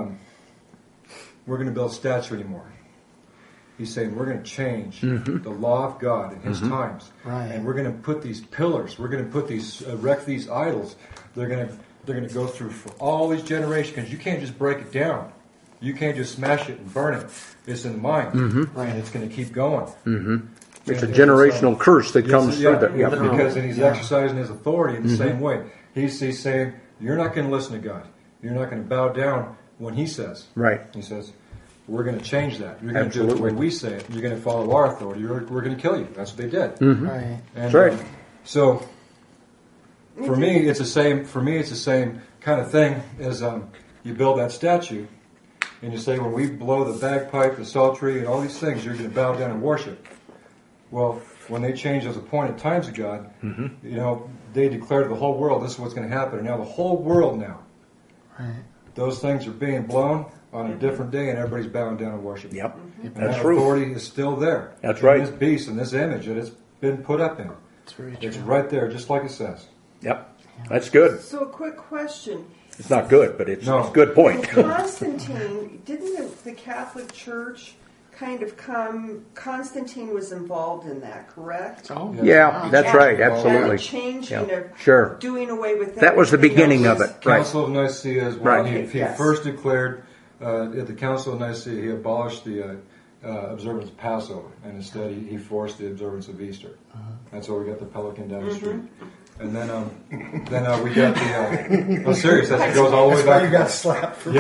S5: we're going to build a statue anymore. He's saying we're going to change the law of God in His times, and we're going to put these pillars. We're going to put these erect these idols. They're going to go through for all these generations, because you can't just break it down. You can't just smash it and burn it. It's in the mind, and it's going to keep going.
S1: It's a generational curse that comes through that.
S5: Yeah. Because he's exercising his authority in the same way. He's saying you're not going to listen to God. You're not going to bow down when He says.
S1: Right.
S5: He says, we're going to change that. You're going to do it the way we say it. You're going to follow our authority. We're going to kill you. That's what they did.
S6: Right.
S5: And,
S1: That's right.
S5: So, for me, it's the same. For me, it's the same kind of thing as you build that statue, and you say, when we blow the bagpipe, the psaltery, and all these things, you're going to bow down and worship. Well, when they changed those appointed times of God, they declared to the whole world, this is what's going to happen. And now the whole world those things are being blown on a different day, and everybody's bowing down and worshiping.
S1: Yep.
S5: And
S1: That's
S5: that
S1: true.
S5: authority is still there.
S1: That's right.
S5: This beast and this image that it's been put up in.
S6: It's very true.
S5: It's right there, just like it says.
S1: Yep. That's good.
S3: So a quick question.
S1: It's not good, but it's a good point.
S3: Constantine, didn't the Catholic Church kind of Constantine was involved in that, correct?
S6: Oh,
S1: Yeah, that's right. Absolutely.
S3: And changing of
S1: Sure.
S3: doing away with
S1: That was the
S3: everything
S1: beginning
S3: else.
S1: of it. Right.
S5: Council of Nicaea is
S1: Right.
S5: when he
S3: Yes.
S5: first declared at the Council of Nicaea he abolished the observance of Passover, and instead he forced the observance of Easter. That's why we got the pelican down the street. And then we got the. I'm serious. It goes all the way
S4: That's why
S5: back.
S4: you got slapped for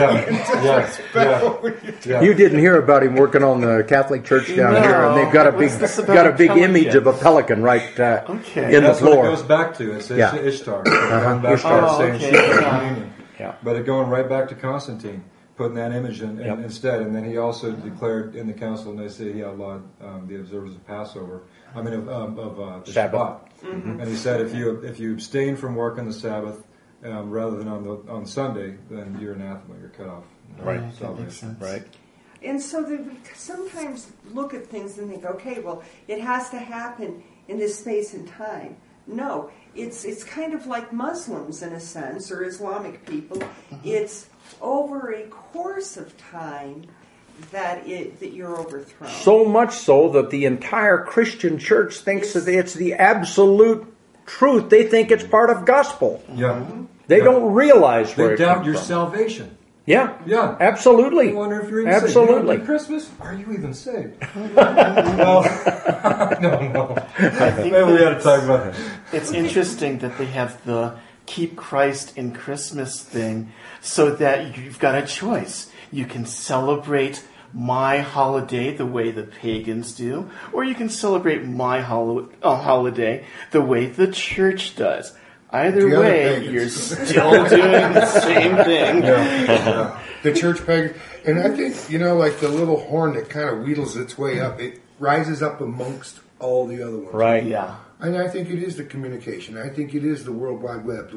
S5: Yeah.
S1: You didn't hear about him working on the Catholic Church down
S6: No.
S1: here, and they've got a
S6: What's this
S1: big
S6: about
S1: image
S6: pelican?
S1: of a pelican right in the
S5: That's
S1: floor.
S5: what it goes back to. It's
S1: Yeah.
S5: Ishtar. Going back
S1: Ishtar.
S5: to saying
S6: okay.
S5: she's the communion.
S1: Yeah.
S5: But it going right back to Constantine, putting that image in instead. And then he also declared in the Council of Nicaea he outlawed the observance of Passover. I mean of the
S1: Sabbath.
S5: Shabbat. And he said if you abstain from work on the Sabbath rather than on Sunday, then you're anathema. You're cut off.
S1: Right.
S6: That makes sense.
S1: Right.
S3: And so that we sometimes look at things and think, okay, well, it has to happen in this space and time. No, it's kind of like Muslims in a sense, or Islamic people. It's over a course of time that you're overthrown.
S1: So much so that the entire Christian church thinks that it's the absolute truth. They think it's part of gospel.
S5: Yeah.
S1: They don't realize where
S5: They
S1: it
S5: doubt
S1: comes
S5: your
S1: from.
S5: salvation.
S1: Yeah.
S5: Yeah.
S1: Absolutely.
S5: I wonder if you're even
S1: Absolutely.
S5: saved. You know, Christmas? Are you even saved? Well, no.
S6: I think
S5: Maybe we got to talk about that.
S6: it's interesting that they have the keep Christ in Christmas thing so that you've got a choice. You can celebrate my holiday the way the pagans do, or you can celebrate my holiday the way the church does. Either
S4: The other
S6: way,
S4: pagans.
S6: you're still doing the same thing.
S4: The church pagan. And I think, like the little horn that kind of wheedles its way up, it rises up amongst all the other ones.
S1: Right.
S6: Yeah.
S4: And I think it is the communication. I think it is the World Wide Web,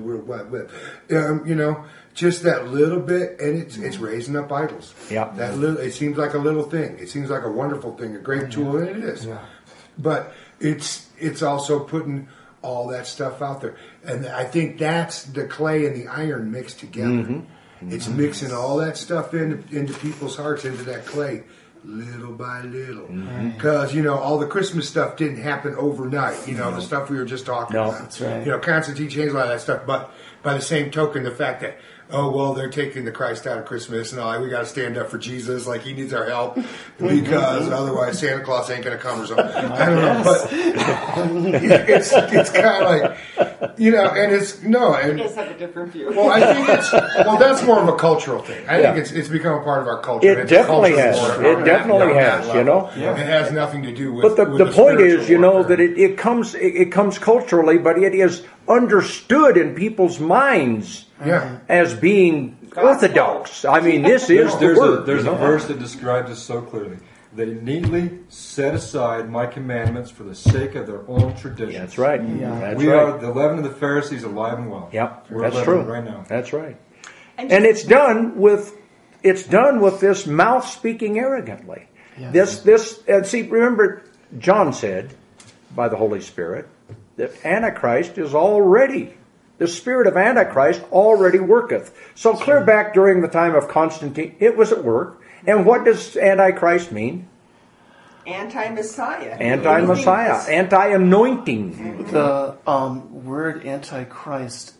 S4: just that little bit, and it's raising up idols.
S1: Yeah.
S4: That little, it seems like a little thing. It seems like a wonderful thing, a great tool, and it is.
S5: Yeah.
S4: But it's also putting all that stuff out there. And I think that's the clay and the iron mixed together. It's mixing all that stuff into people's hearts, into that clay, little by little. Because, all the Christmas stuff didn't happen overnight. The stuff we were just talking about.
S6: That's right.
S4: Constantine changed a lot of that stuff. But by the same token, the fact that, they're taking the Christ out of Christmas and all, we got to stand up for Jesus, like he needs our help because otherwise Santa Claus ain't going to come or something. I don't know, but it's kind of like, and it's, no. And,
S3: You guys have a different view.
S4: well, I think that's more of a cultural thing. I think it's become a part of our culture.
S1: It
S4: It's a
S1: definitely
S4: culture
S1: has.
S4: war
S1: It
S4: on
S1: definitely
S4: that
S1: has,
S4: level.
S1: Yeah.
S4: It has nothing to do with.
S1: But the
S4: with
S1: point is,
S4: spiritual
S1: that
S4: warfare.
S1: it comes culturally, but it is understood in people's minds
S4: Yeah.
S1: as being orthodox. I mean, this is the
S5: There's
S1: word.
S5: a verse that describes this so clearly. They neatly set aside my commandments for the sake of their own traditions.
S1: That's right.
S6: Yeah.
S1: That's
S5: We
S1: right.
S5: are the leaven of the Pharisees, alive and well.
S1: Yep,
S5: We're
S1: that's
S5: living
S1: true.
S5: right now.
S1: That's right.
S3: And
S1: And it's done with this mouth speaking arrogantly.
S6: Yes.
S1: And see, remember, John said by the Holy Spirit that Antichrist is already, the spirit of Antichrist already worketh. So clear back during the time of Constantine, it was at work. And what does Antichrist mean?
S3: anti-Messiah.
S1: Anti-Messiah,
S3: Anything
S1: anti-anointing.
S6: The word Antichrist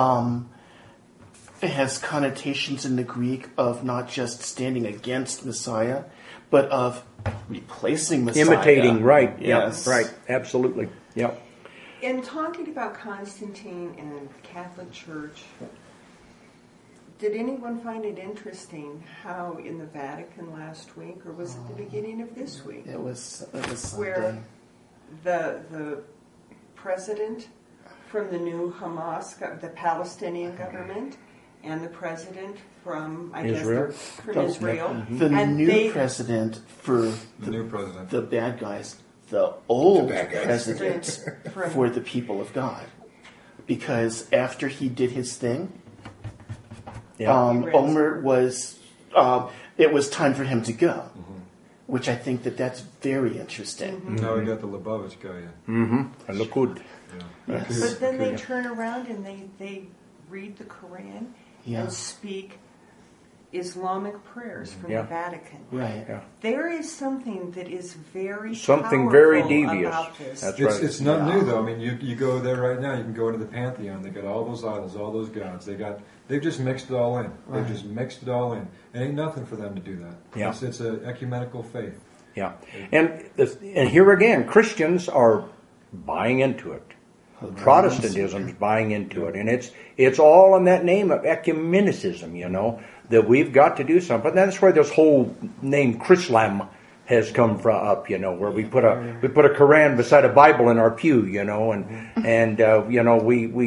S6: has connotations in the Greek of not just standing against Messiah, but of replacing Messiah.
S1: Imitating, right.
S6: Yes.
S1: Yep, right, absolutely. Yep.
S3: In talking about Constantine and Catholic Church, did anyone find it interesting how in the Vatican last week, or was it the beginning of this week,
S6: It was
S3: where the president from the new Hamas, the Palestinian government, and the president from, I
S1: Israel?
S3: guess, from Israel,
S6: the
S3: and
S6: new
S3: they,
S6: president for
S5: The new president.
S6: the bad guys, the old
S4: The bad guys.
S6: president
S3: Right.
S6: for the people of God. Because after he did his thing,
S1: Yeah.
S6: Omer was, it was time for him to go. Which I think that's very interesting.
S5: Now we got the Lubavitch guy in.
S1: Mm-hmm. Look good.
S5: Yeah.
S6: Yes.
S3: but then they turn around and they read the Quran
S6: Yeah.
S3: and speak Islamic prayers from
S1: Yeah.
S3: the Vatican.
S6: Right.
S1: Yeah.
S3: There is something that is very
S1: Something very
S3: powerful
S1: devious.
S3: about this.
S1: That's
S5: It's,
S1: right.
S5: it's not new though. I mean, you go there right now. You can go into the Pantheon. They got all those idols, all those gods. They've just mixed it all in.
S6: Right.
S5: They've just mixed it all in. It ain't nothing for them to do that.
S1: Yeah.
S5: It's an ecumenical faith.
S1: Yeah, and here again, Christians are buying into it. Protestantism's buying into it, and it's all in that name of ecumenicism. You know that we've got to do something. That's where this whole name Chrislam has come from up. You know, where we put a Quran beside a Bible in our pew. You know, and you know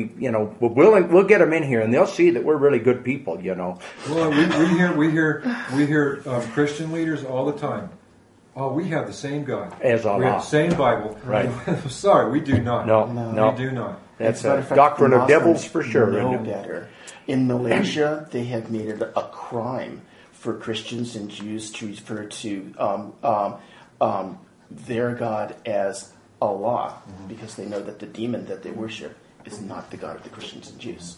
S1: we'll get them in here, and they'll see that we're really good people. You know.
S5: Well, we hear Christian leaders all the time. Oh, we have the same God
S1: As Allah.
S5: We have the same Bible.
S1: Right.
S5: Sorry, we do not.
S1: No.
S5: We do not.
S1: That's
S6: As matter
S1: a
S6: of fact,
S1: doctrine of
S6: Muslims
S1: devils for sure.
S6: know
S1: isn't it?
S6: better. In Malaysia, they have made it a crime for Christians and Jews to refer to their God as Allah, because they know that the demon that they worship is not the God of the Christians and Jews.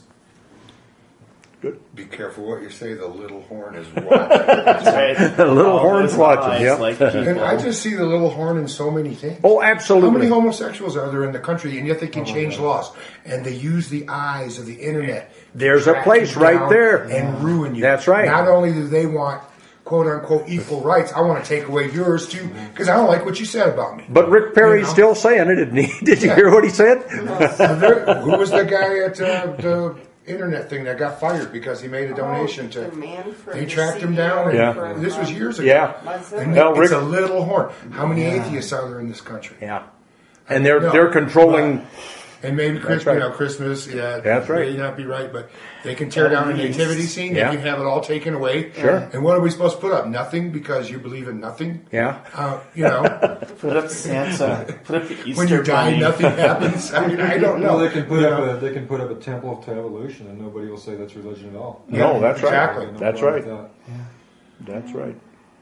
S1: Good.
S4: Be careful what you say. The little horn is watching.
S6: Right?
S1: The little
S6: All
S1: horn's
S6: those
S1: watching,
S6: eyes
S1: yep.
S6: like
S4: And I
S6: people.
S4: just see the little horn in so many things.
S1: Oh,
S4: How
S1: absolutely.
S4: many homosexuals are there in the country, and yet they can change laws? And they use the eyes of the internet. to
S1: There's a
S4: track
S1: place
S4: you
S1: right
S4: down
S1: there.
S4: and ruin you.
S1: That's right.
S4: Not only do they want "quote unquote" equal rights, I want to take away yours too because I don't like what you said about me.
S1: But Rick Perry's
S4: You know?
S1: still saying it, didn't he? Did you hear what he said?
S4: Who was the guy at the internet thing that got fired because he made a donation
S3: the
S4: to?
S3: man from
S4: They
S3: the
S4: tracked him
S3: CEO
S4: down. And
S1: Yeah.
S4: This was years ago.
S1: Yeah.
S4: And
S1: Well,
S4: it's
S1: Rick-
S4: a little horn. How many atheists are there in this country?
S1: Yeah. And they're
S4: No,
S1: controlling.
S4: And maybe Christmas,
S1: right.
S4: Christmas, yeah,
S1: That's right.
S4: may not be right, but they can tear down a nativity scene.
S1: Yeah.
S4: They can have it all taken away.
S1: Sure.
S4: And what are we supposed to put up? Nothing because you believe in nothing.
S1: Yeah.
S4: You know,
S6: Put up Santa. Put up the Easter
S4: when you die,
S6: bunny.
S4: nothing happens. I mean, I don't know.
S5: Well, they can put
S4: You
S5: up
S4: know?
S5: they can put up a temple to evolution, and nobody will say that's religion at all.
S1: No, that's right.
S4: exactly.
S5: No
S1: That's
S5: problem
S1: right.
S5: with that.
S1: That's right.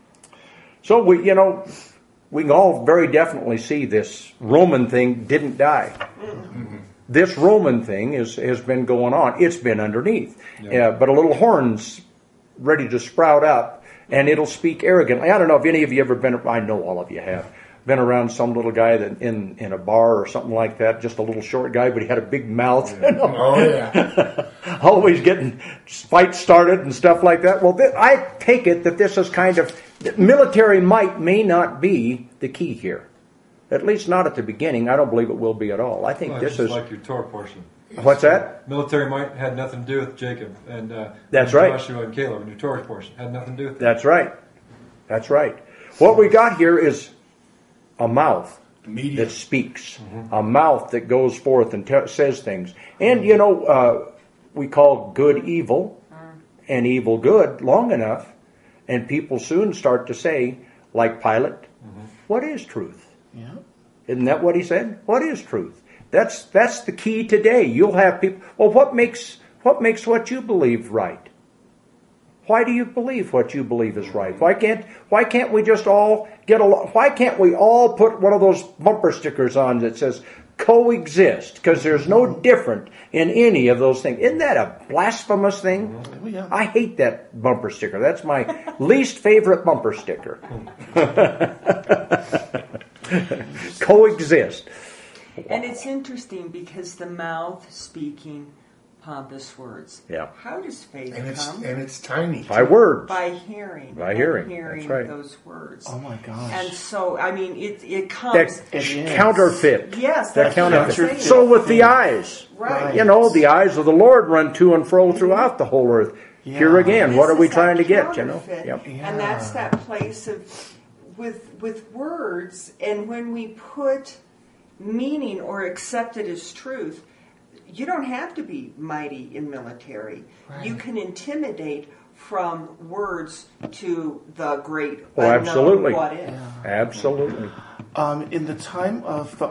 S1: So we can all very definitely see this Roman thing didn't die. This Roman thing has been going on. It's been underneath.
S5: Yeah.
S1: But a little horn's ready to sprout up, and it'll speak arrogantly. I don't know if any of you ever been, I know all of you have, been around some little guy that in a bar or something like that, just a little short guy, but he had a big mouth.
S4: Oh yeah.
S1: Always getting fights started and stuff like that. Well, I take it that this is kind of, military might may not be the key here. At least not at the beginning. I don't believe it will be at all. I think
S5: Well,
S1: this
S5: just
S1: is...
S5: like your Torah portion.
S1: What's that?
S5: Military might had nothing to do with Jacob and
S1: That's
S5: and
S1: right.
S5: Joshua and Caleb. And your Torah portion had nothing to do with that.
S1: That's right. That's right. What we got here is a mouth
S4: Media.
S1: that speaks, a mouth that goes forth and says things. And, we call good evil and evil good long enough, and people soon start to say, like Pilate, what is truth?
S6: Yeah.
S1: Isn't that what he said? What is truth? That's the key today. You'll have people, well, what makes what you believe right? Why do you believe what you believe is right? Why can't we just all get along? Why can't we all put one of those bumper stickers on that says coexist? Because there's no different in any of those things. Isn't that a blasphemous thing?
S6: Oh, yeah.
S1: I hate that bumper sticker. That's my least favorite bumper sticker. Coexist.
S3: And it's interesting because the mouth speaking pompous words.
S1: Yeah.
S3: How does faith
S4: And
S3: come?
S4: it's tiny.
S1: By words.
S3: By hearing.
S1: By hearing. That's right.
S3: Those words.
S6: Oh my gosh.
S3: And so, I mean, it comes.
S1: That
S6: It is.
S1: counterfeit.
S3: Yes,
S1: That
S3: that's what I'm
S1: counterfeit.
S3: saying.
S1: So with the eyes.
S3: Right.
S1: You know, the eyes of the Lord run to and fro throughout the whole earth.
S6: Yeah.
S1: Here again, what
S3: This
S1: are we
S3: is
S1: trying to
S3: that
S1: get, you know?
S3: counterfeit.
S1: Yep.
S6: Yeah.
S3: And that's that place of with words, and when we put meaning or accept it as truth, you don't have to be mighty in military.
S6: Right.
S3: You can intimidate from words to the great
S1: Oh,
S3: unknown
S1: absolutely.
S3: what is.
S1: Absolutely.
S6: In the time of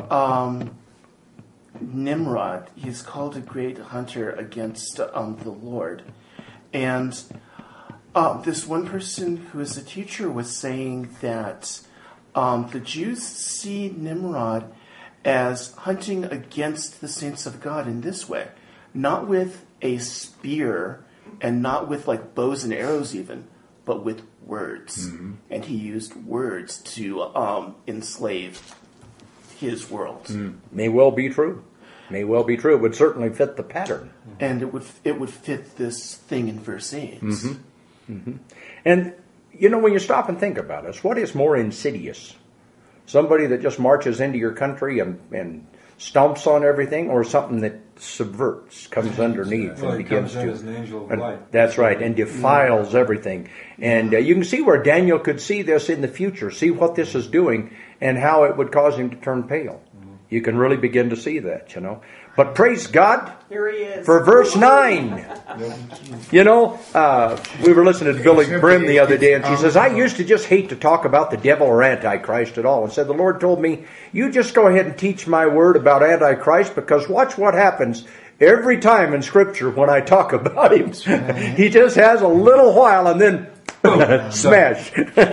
S6: Nimrod, he's called a great hunter against the Lord. And this one person who is a teacher was saying that the Jews see Nimrod as hunting against the saints of God in this way. Not with a spear and not with like bows and arrows even, but with words.
S1: Mm-hmm.
S6: And he used words to enslave his world.
S1: May well be true. May well be true. It would certainly fit the pattern.
S6: And it would fit this thing in verse 8.
S1: And, when you stop and think about it, what is more insidious? Somebody that just marches into your country and stomps on everything, or something that subverts, comes underneath
S5: Well,
S1: and
S5: he
S1: begins
S5: comes in
S1: to...
S5: as an angel of
S1: and
S5: light.
S1: That's right, and defiles everything. And you can see where Daniel could see this in the future, see what this is doing, and how it would cause him to turn pale. You can really begin to see that, But praise God
S3: Here he is.
S1: for verse 9. We were listening to Billy Brim the other day, and she says, I used to just hate to talk about the devil or Antichrist at all. And said, the Lord told me, you just go ahead and teach my word about Antichrist, because watch what happens every time in Scripture when I talk about him. He just has a little while and then smash.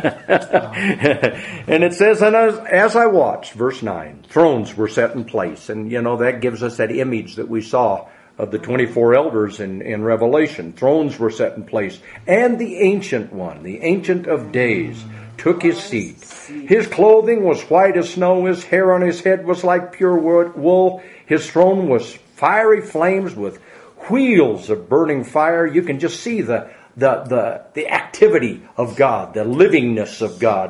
S1: And it says, and as I watched, verse 9, thrones were set in place. And, that gives us that image that we saw of the 24 elders in Revelation. Thrones were set in place. And the Ancient One, the Ancient of Days, took his seat. His clothing was white as snow. His hair on his head was like pure wool. His throne was fiery flames with wheels of burning fire. You can just see the activity of God, the livingness of God.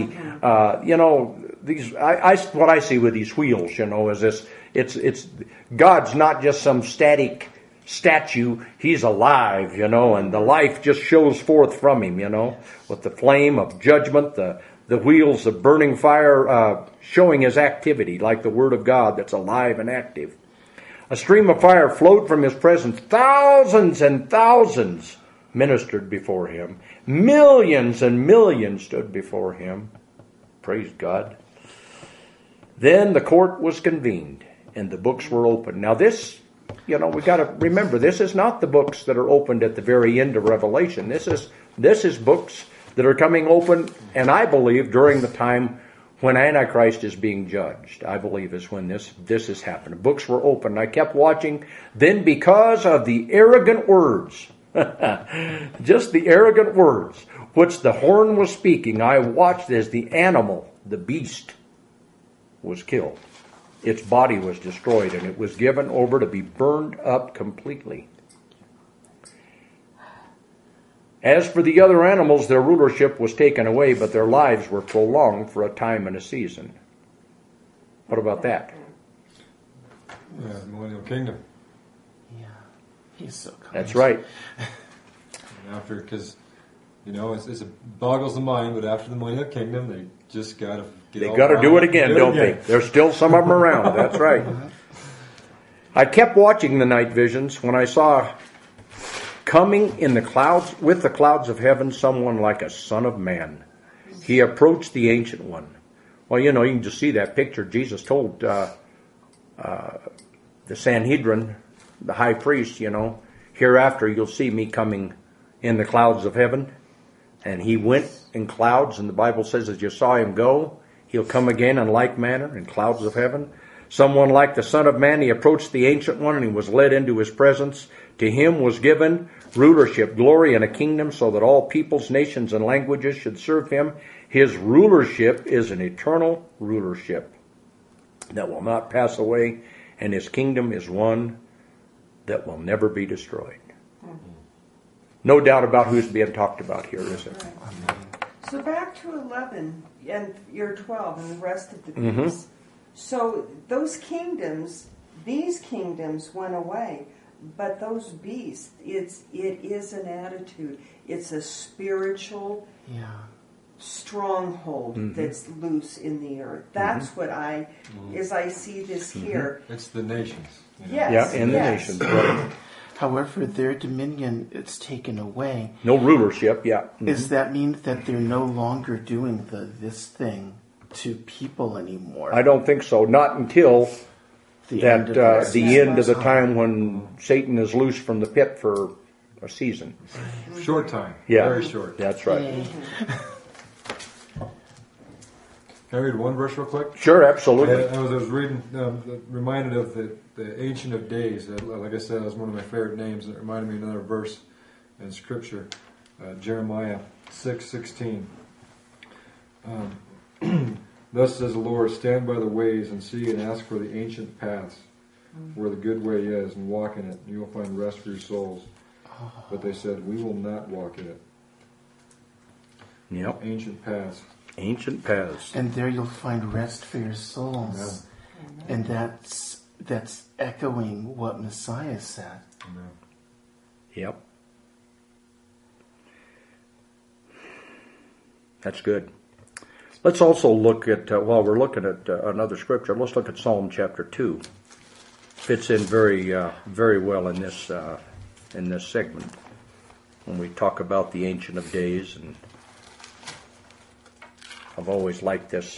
S1: What I see with these wheels, is this. It's God's not just some static statue. He's alive, and the life just shows forth from him, with the flame of judgment, the wheels of burning fire, showing his activity, like the Word of God that's alive and active. A stream of fire flowed from his presence. Thousands and thousands ministered before him. Millions and millions stood before him. Praise God. Then the court was convened and the books were opened. Now this, we got to remember, this is not the books that are opened at the very end of Revelation. This is books that are coming open, and I believe during the time when Antichrist is being judged. I believe is when this has happened. Books were opened. I kept watching. Then because of the arrogant words, just the arrogant words, which the horn was speaking, I watched as the animal, the beast, was killed. Its body was destroyed, and it was given over to be burned up completely. As for the other animals, their rulership was taken away, but their lives were prolonged for a time and a season. What about that?
S5: Yeah, the millennial kingdom.
S6: Yeah, he's so kind.
S1: That's right.
S5: After, because You know, it boggles the mind, but after the millennial kingdom, they just got to get
S1: They
S5: all
S1: got to
S5: around
S1: do it
S5: and
S1: again,
S5: do it
S1: don't
S5: again.
S1: they? There's still some of them around. That's right. I kept watching the night visions when I saw coming in the clouds, with the clouds of heaven, someone like a son of man. He approached the Ancient One. Well, you know, you can just see that picture. Jesus told the Sanhedrin, the high priest, you know, hereafter you'll see me coming in the clouds of heaven. And he went in clouds, and the Bible says as you saw him go, he'll come again in like manner in clouds of heaven. Someone like the Son of Man, he approached the Ancient One, and he was led into his presence. To him was given rulership, glory, and a kingdom, so that all peoples, nations, and languages should serve him. His rulership is an eternal rulership that will not pass away, and his kingdom is one that will never be destroyed. No doubt about who's being talked about here, is it?
S3: So back to 11 and year 12 and the rest of the beasts. So those kingdoms, these kingdoms went away, but those beasts, it is an attitude. It's a spiritual stronghold that's loose in the earth. That's what as I see this here.
S5: It's the nations. You know?
S3: Yes,
S1: Yeah, in the nations. Right.
S6: However, their dominion is taken away.
S1: No rulership, yeah.
S6: Does that mean that they're no longer doing this thing to people anymore?
S1: I don't think so. Not until
S6: the end of their
S1: the end of the
S6: time.
S1: time when Satan is loose from the pit for a season.
S5: Short time.
S1: Yeah,
S5: Very short.
S1: That's right.
S5: Can I read one verse real quick?
S1: Sure, absolutely.
S5: I was reading, reminded of the Ancient of Days. Like I said, that was one of my favorite names. It reminded me of another verse in Scripture, Jeremiah 6:16. Thus says the Lord, stand by the ways and see and ask for the ancient paths, where the good way is, and walk in it, and you will find rest for your souls. But they said, we will not walk in it.
S1: Yep.
S5: Ancient paths.
S1: Ancient paths.
S6: And there you'll find rest for your souls.
S5: Yeah.
S6: And that's echoing what Messiah said.
S5: Amen.
S1: Yep. That's good. Let's also look at, while we're looking at another scripture, let's look at Psalm chapter 2. Fits in very well in this segment when we talk about the Ancient of Days, and I've always liked this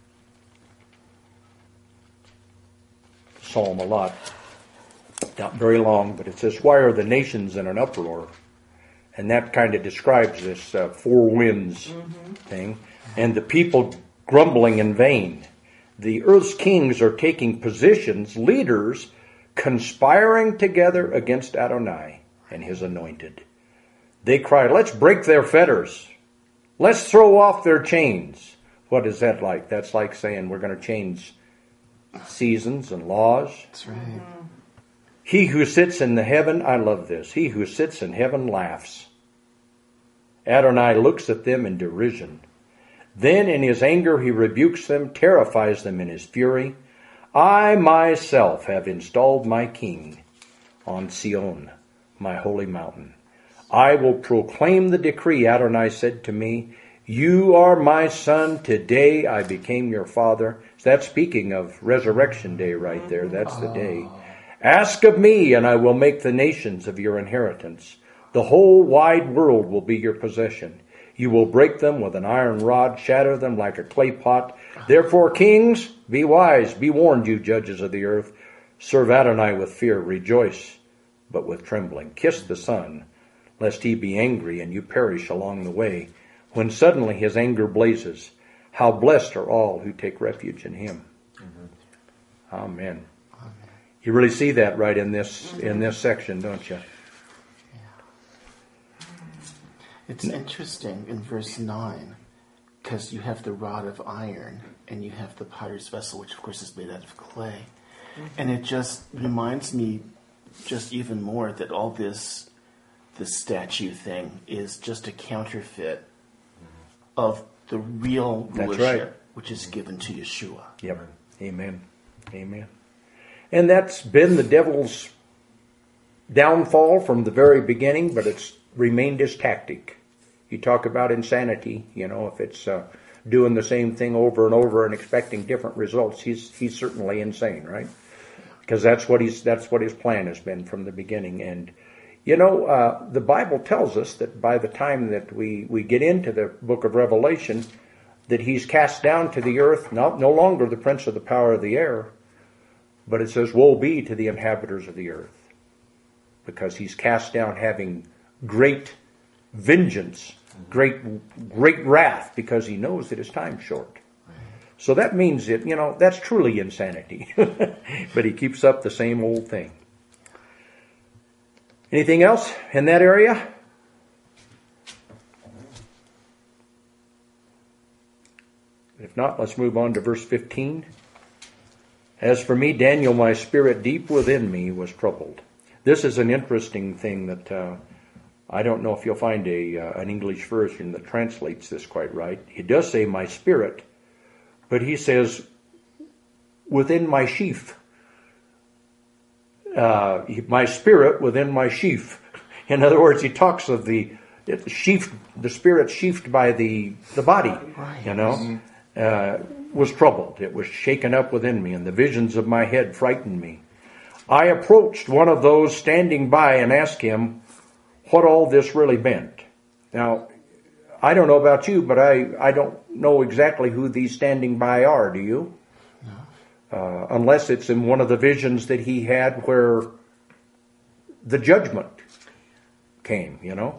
S1: psalm a lot. Not very long, but it says, why are the nations in an uproar? And that kind of describes this four winds thing. And the people grumbling in vain. The earth's kings are taking positions, leaders conspiring together against Adonai and his anointed. They cry, let's break their fetters. Let's throw off their chains. What is that like? That's like saying we're going to change seasons and laws.
S6: That's right.
S1: He who sits in the heaven, I love this, he who sits in heaven laughs. Adonai looks at them in derision. Then in his anger he rebukes them, terrifies them in his fury. I myself have installed my king on Sion, my holy mountain. I will proclaim the decree. Adonai said to me, you are my son. Today I became your father. That's speaking of resurrection day right there. That's the day. Ask of me, and I will make the nations of your inheritance. The whole wide world will be your possession. You will break them with an iron rod, shatter them like a clay pot. Therefore, kings, be wise, be warned, you judges of the earth. Serve Adonai with fear, rejoice, but with trembling. Kiss the Son, lest he be angry and you perish along the way, when suddenly his anger blazes. How blessed are all who take refuge in him. Amen. You really see that right in this section, don't you?
S6: It's interesting in verse 9, because you have the rod of iron and you have the potter's vessel, which of course is made out of clay. And it just reminds me just even more that all this statue thing is just a counterfeit of the real rulership, which is given to Yeshua.
S1: Yep. Amen. Amen. And that's been the devil's downfall from the very beginning, but it's remained his tactic. You talk about insanity, if it's doing the same thing over and over and expecting different results, he's certainly insane, right? Because that's what his plan has been from the beginning. And the Bible tells us that by the time that we get into the book of Revelation, that he's cast down to the earth, no longer the prince of the power of the air, but it says, woe be to the inhabitants of the earth, because he's cast down having great vengeance, great wrath, because he knows that his time's short. So that means that, that's truly insanity. But he keeps up the same old thing. Anything else in that area? If not, let's move on to verse 15. As for me, Daniel, my spirit deep within me was troubled. This is an interesting thing that I don't know if you'll find an English version that translates this quite right. He does say my spirit, but he says within my sheath. My spirit within my sheath. In other words, he talks of the spirit sheathed by the body, was troubled. It was shaken up within me, and the visions of my head frightened me. I approached one of those standing by and asked him what all this really meant. Now, I don't know about you, but I don't know exactly who these standing by are. Do you? No. Unless it's in one of the visions that he had where the judgment came,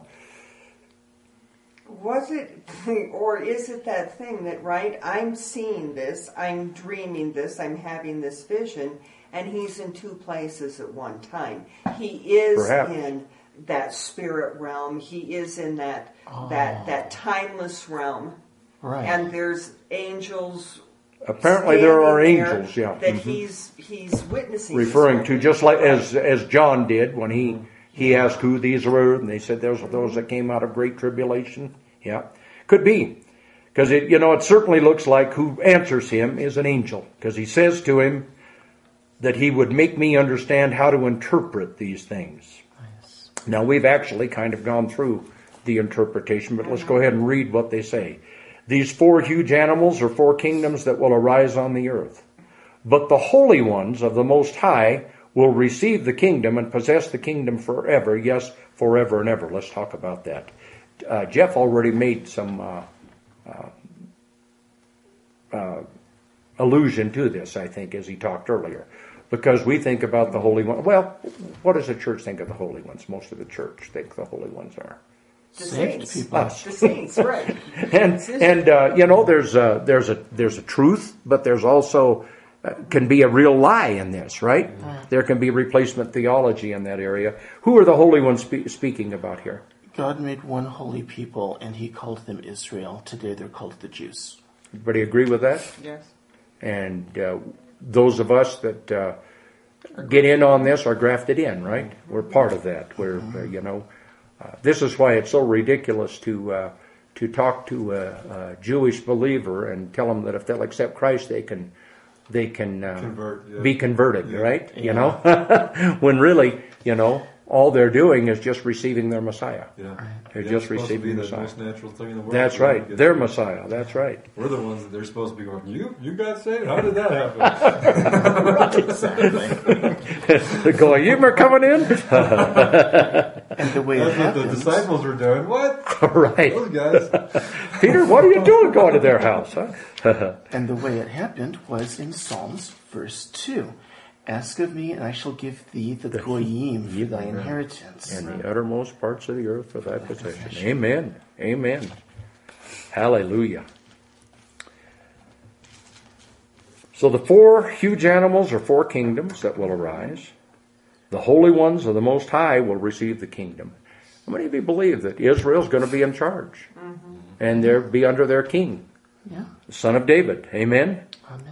S3: Was it, or is it that thing that, right, I'm seeing this, I'm dreaming this, I'm having this vision, and he's in two places at one time. He is
S1: Perhaps.
S3: In that spirit realm. He is in that timeless realm.
S6: Right.
S3: And there's angels.
S1: Apparently there are
S3: standing there
S1: angels, yeah.
S3: That he's witnessing.
S1: Referring to, just like as John did when he asked who these were, and they said those are those that came out of great tribulation. Yeah, could be. Because it certainly looks like who answers him is an angel. Because he says to him that he would make me understand how to interpret these things.
S6: Nice.
S1: Now, we've actually kind of gone through the interpretation, but let's go ahead and read what they say. These 4 huge animals are 4 kingdoms that will arise on the earth. But the holy ones of the Most High will receive the kingdom and possess the kingdom forever. Yes, forever and ever. Let's talk about that. Jeff already made some allusion to this, I think, as he talked earlier. Because we think about the Holy One. Well, what does the church think of the Holy Ones? Most of the church think the Holy Ones are
S3: The
S6: Saved
S3: saints.
S6: people.
S1: us.
S3: The saints, right.
S1: and there's a truth, but there's also can be a real lie in this, right? There can be replacement theology in that area. Who are the Holy Ones speaking about here?
S6: God made one holy people, and he called them Israel. Today they're called the Jews.
S1: Everybody agree with that?
S3: Yes.
S1: And those of us that get in on this are grafted in, right? We're part of that. We're, this is why it's so ridiculous to talk to a Jewish believer and tell them that if they'll accept Christ, they can
S5: Convert, yeah.
S1: be converted,
S5: Yeah.
S1: right? When really, all they're doing is just receiving their Messiah.
S5: Yeah.
S1: They're
S5: Yeah,
S1: just
S5: it's supposed to be
S1: receiving
S5: the
S1: Messiah.
S5: most natural thing in the world.
S1: That's
S5: We're
S1: right.
S5: gonna get
S1: Their
S5: saved.
S1: Messiah. That's right.
S5: We're the ones that they're supposed to be going, you got saved? How did that happen?
S1: They're going, you were coming in?
S6: And the way it
S5: That's what the
S6: happens,
S5: disciples were doing. What?
S1: Right.
S5: Those guys.
S1: Peter, what are you doing going to their house? Huh?
S6: and the way it happened was in Psalms, verse 2. Ask of me, and I shall give thee the goyim for thy inheritance.
S1: And the uttermost parts of the earth for thy possession. Amen. Amen. Hallelujah. So the 4 huge animals are 4 kingdoms that will arise. The holy ones of the Most High will receive the kingdom. How many of you believe that Israel's going to be in charge? Mm-hmm. And they'll be under their king,
S6: Yeah.
S1: the son of David. Amen.
S6: Amen.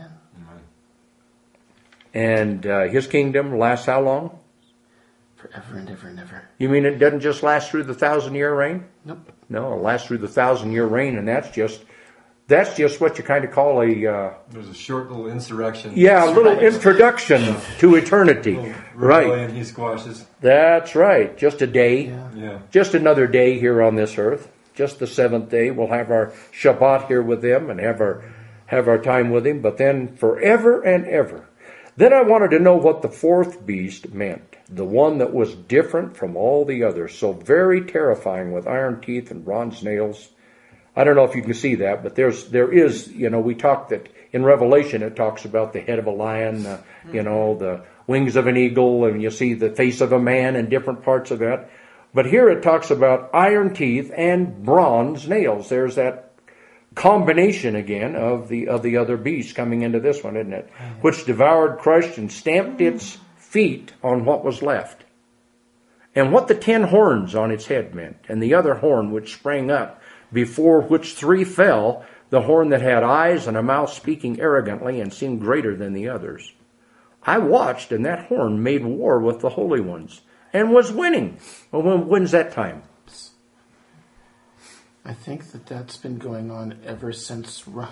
S1: And his kingdom lasts how long?
S6: Forever and ever and ever.
S1: You mean it doesn't just last through the 1,000-year reign?
S6: Nope.
S1: No, it lasts through the 1,000-year reign, and that's just what you kind of call
S5: There's a short little insurrection.
S1: a little introduction to eternity.
S5: Little
S1: Right.
S5: rebellion he squashes.
S1: That's right. Just a day.
S6: Yeah.
S5: Yeah.
S1: Just another day here on this earth. just the seventh day. We'll have our Shabbat here with them and have our time with him, but then forever and ever. Then I wanted to know what the fourth beast meant, the one that was different from all the others, so very terrifying with iron teeth and bronze nails. I don't know if you can see that, but there is, we talked that in Revelation it talks about the head of a lion, the wings of an eagle, and you see the face of a man and different parts of that. But here it talks about iron teeth and bronze nails. There's that combination again of the other beast coming into this one, isn't it? Which devoured, crushed, and stamped its feet on what was left. And what the 10 horns on its head meant, and the other horn which sprang up, before which 3 fell, the horn that had eyes and a mouth speaking arrogantly and seemed greater than the others. I watched, and that horn made war with the holy ones, and was winning. Well, when's that time?
S6: I think that's been going on ever since Rome.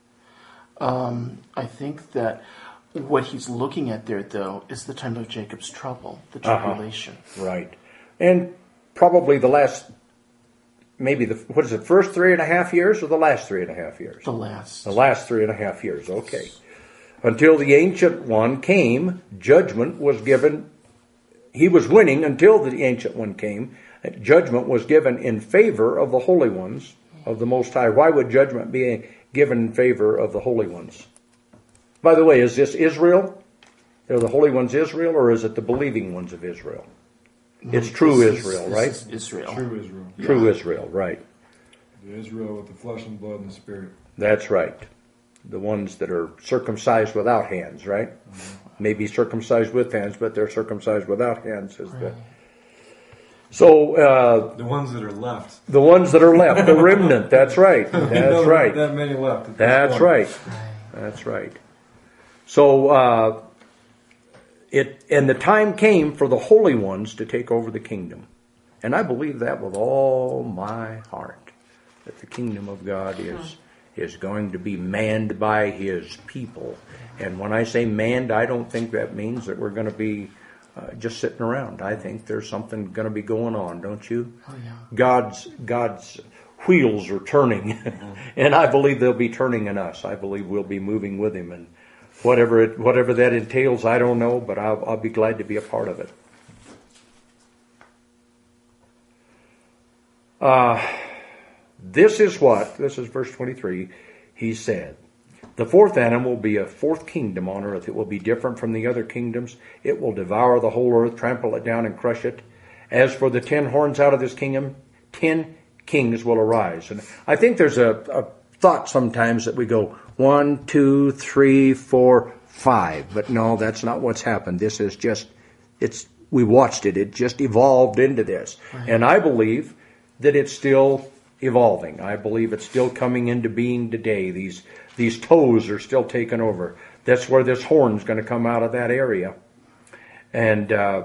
S6: I think that what he's looking at there, though, is the time of Jacob's trouble, the tribulation.
S1: Right. And probably the last, first 3.5 years or the last 3.5 years?
S6: The last.
S1: The last 3.5 years, okay. Until the Ancient One came, judgment was given. He was winning until the Ancient One came. Judgment was given in favor of the holy ones of the Most High. Why would judgment be given in favor of the holy ones? By the way, is this Israel? Are the holy ones Israel, or is it the believing ones of Israel? It's true Israel, right?
S6: This is Israel.
S5: True Israel.
S1: True Israel, right.
S5: The Israel with the flesh and blood and the spirit.
S1: That's right. The ones that are circumcised without hands, right? Maybe circumcised with hands, but they're circumcised without hands. So
S5: the ones that are left.
S1: The ones that are left, the remnant. That's right. That's right.
S5: That many left.
S1: That's right. That's right. So the time came for the holy ones to take over the kingdom, and I believe that with all my heart, that the kingdom of God is going to be manned by His people. And when I say manned, I don't think that means that we're going to be just sitting around. I think there's something going to be going on, don't you?
S6: Oh, yeah.
S1: God's wheels are turning, and I believe they'll be turning in us. I believe we'll be moving with Him, and whatever that entails, I don't know, but I'll be glad to be a part of it. This is verse 23, he said, the fourth animal will be a fourth kingdom on earth. It will be different from the other kingdoms. It will devour the whole earth, trample it down, and crush it. As for the 10 horns out of this kingdom, 10 kings will arise. And I think there's a thought sometimes that we go 1, 2, 3, 4, 5. But no, that's not what's happened. This is just, we watched it. It just evolved into this. Right. And I believe that it's still evolving. I believe it's still coming into being today. These toes are still taking over. That's where this horn's going to come out of that area. And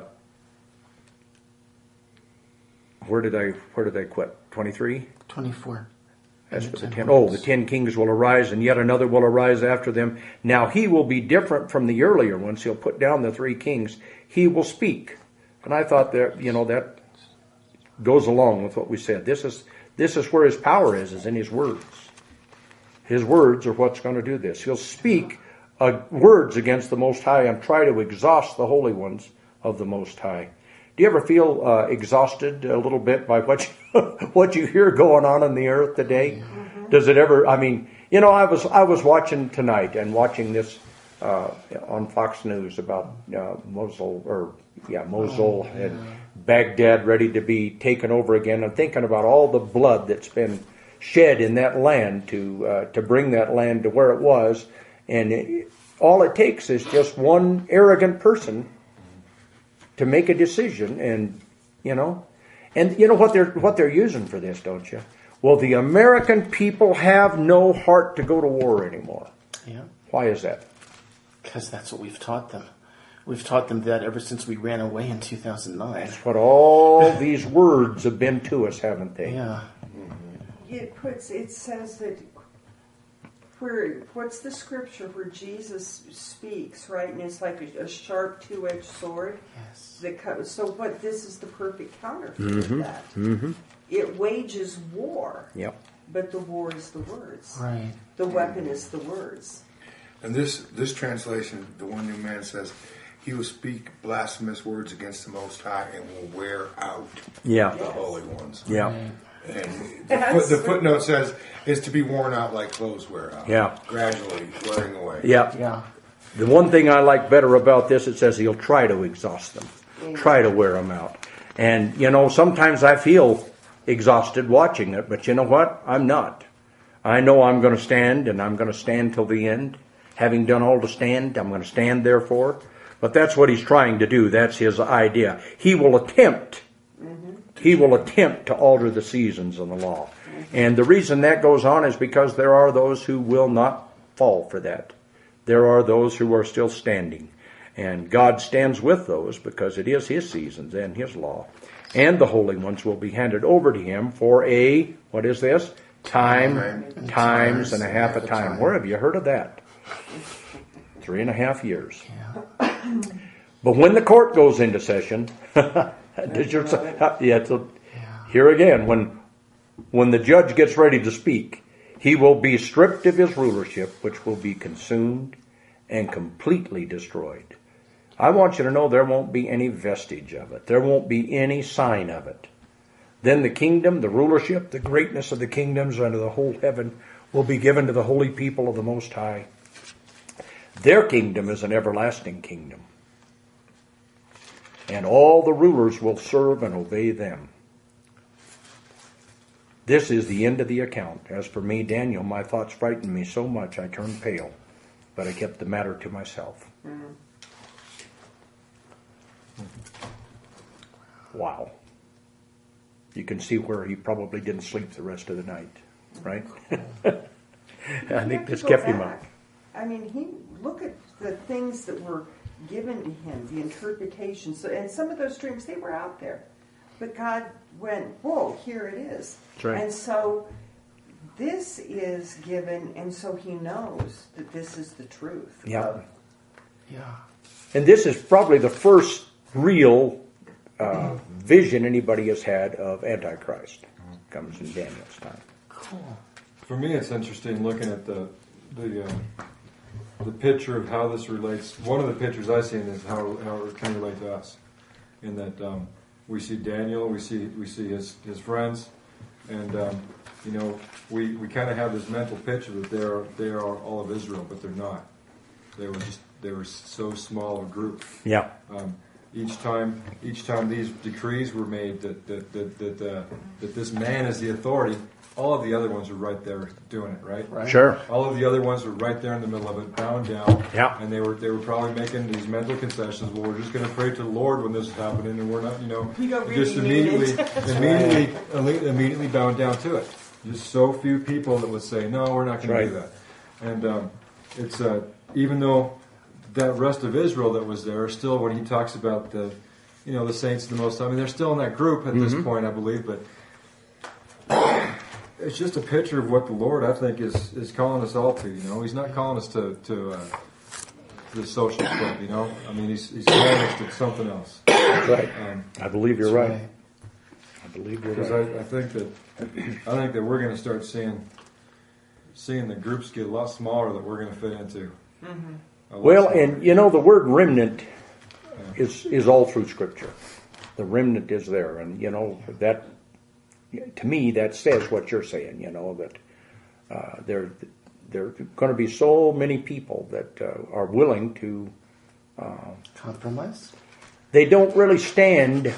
S1: where did I quit? 23?
S6: 24.
S1: As for the 10. Oh, the 10 kings will arise, and yet another will arise after them. Now he will be different from the earlier ones. He'll put down the 3 kings. He will speak. And I thought that that goes along with what we said. This is where his power is in his words. His words are what's going to do this. He'll speak words against the Most High and try to exhaust the holy ones of the Most High. Do you ever feel exhausted a little bit by what you hear going on in the earth today? Mm-hmm. Does it ever? I mean, I was watching tonight and watching this on Fox News about Mosul and Baghdad ready to be taken over again. I'm thinking about all the blood that's been shed in that land to bring that land to where it was, and all it takes is just one arrogant person to make a decision, and what they're using for this, don't you? Well, the American people have no heart to go to war anymore.
S6: Yeah.
S1: Why is that?
S6: Because that's what we've taught them. We've taught them that ever since we ran away in 2009.
S1: That's what all these words have been to us, haven't they?
S6: Yeah.
S3: It says that what's the scripture where Jesus speaks, right? And it's like a sharp two-edged sword.
S6: Yes.
S3: So this is the perfect counter for that.
S1: Mm-hmm.
S3: it wages war.
S1: Yep.
S3: But the war is the words.
S6: Right.
S3: The weapon is the words.
S4: And this translation, the One New Man says, he will speak blasphemous words against the Most High and will wear out
S1: Yeah.
S4: the holy ones.
S1: Yeah.
S4: And the footnote says, is to be worn out like clothes wear out.
S1: Yeah.
S4: Gradually wearing away.
S1: Yeah.
S6: Yeah.
S1: The one thing I like better about this, it says he'll try to exhaust them. Try to wear them out. And, sometimes I feel exhausted watching it, but you know what? I'm not. I know I'm going to stand, and I'm going to stand till the end. Having done all to stand, I'm going to stand therefore. But that's what he's trying to do. That's his idea. He will attempt to alter the seasons and the law. And the reason that goes on is because there are those who will not fall for that. There are those who are still standing. And God stands with those because it is his seasons and his law. And the holy ones will be handed over to him for what is this? Times and a half a time. Where have you heard of that? 3.5 years.
S6: Yeah.
S1: But when the court goes into session, here again, when the judge gets ready to speak, he will be stripped of his rulership, which will be consumed and completely destroyed. I want you to know there won't be any vestige of it. There won't be any sign of it. Then the kingdom, the rulership, the greatness of the kingdoms under the whole heaven will be given to the holy people of the Most High. Their kingdom is an everlasting kingdom. And all the rulers will serve and obey them. This is the end of the account. As for me, Daniel, my thoughts frightened me so much I turned pale, but I kept the matter to myself.
S3: Mm-hmm.
S1: Wow. You can see where he probably didn't sleep the rest of the night, right? I think this kept him up.
S3: I mean, look at the things that were given to him, the interpretations. And some of those dreams, they were out there. But God went, whoa, here it is.
S1: That's right.
S3: And so this is given, and so he knows that this is the truth.
S1: Yeah.
S6: Yeah.
S1: And this is probably the first real vision anybody has had of Antichrist. Comes in Daniel's time.
S6: Cool.
S5: For me, it's interesting looking at the picture of how this relates. One of the pictures I see is how it can relate to us. In that we see Daniel, we see his friends, and we kind of have this mental picture that they are all of Israel, but they're not. They were so small a group.
S1: Yeah.
S5: Each time these decrees were made that this man is the authority, all of the other ones were right there doing it, right?
S1: Sure.
S5: All of the other ones were right there in the middle of it, bowing down.
S1: Yeah.
S5: And they were probably making these mental concessions. Well, we're just going to pray to the Lord when this is happening, and we're not,
S3: We don't really
S5: just
S3: mean
S5: immediately bowing down to it. Just so few people that would say, no, we're not going to do that. And it's even though that rest of Israel that was there, still when he talks about the saints of the Most High, I mean, they're still in that group at this point, I believe, but it's just a picture of what the Lord, I think, is calling us all to. He's not calling us to the social club. I mean, he's calling us to something else.
S1: That's right. I believe you're right. I believe you're
S5: Because
S1: right.
S5: I think that we're going to start seeing the groups get a lot smaller that we're going to fit into.
S3: Mm-hmm.
S1: Well, and the word remnant is all through Scripture. The remnant is there, and that. To me, that says what you're saying, that there are going to be so many people that are willing to
S6: Compromise?
S1: They don't really stand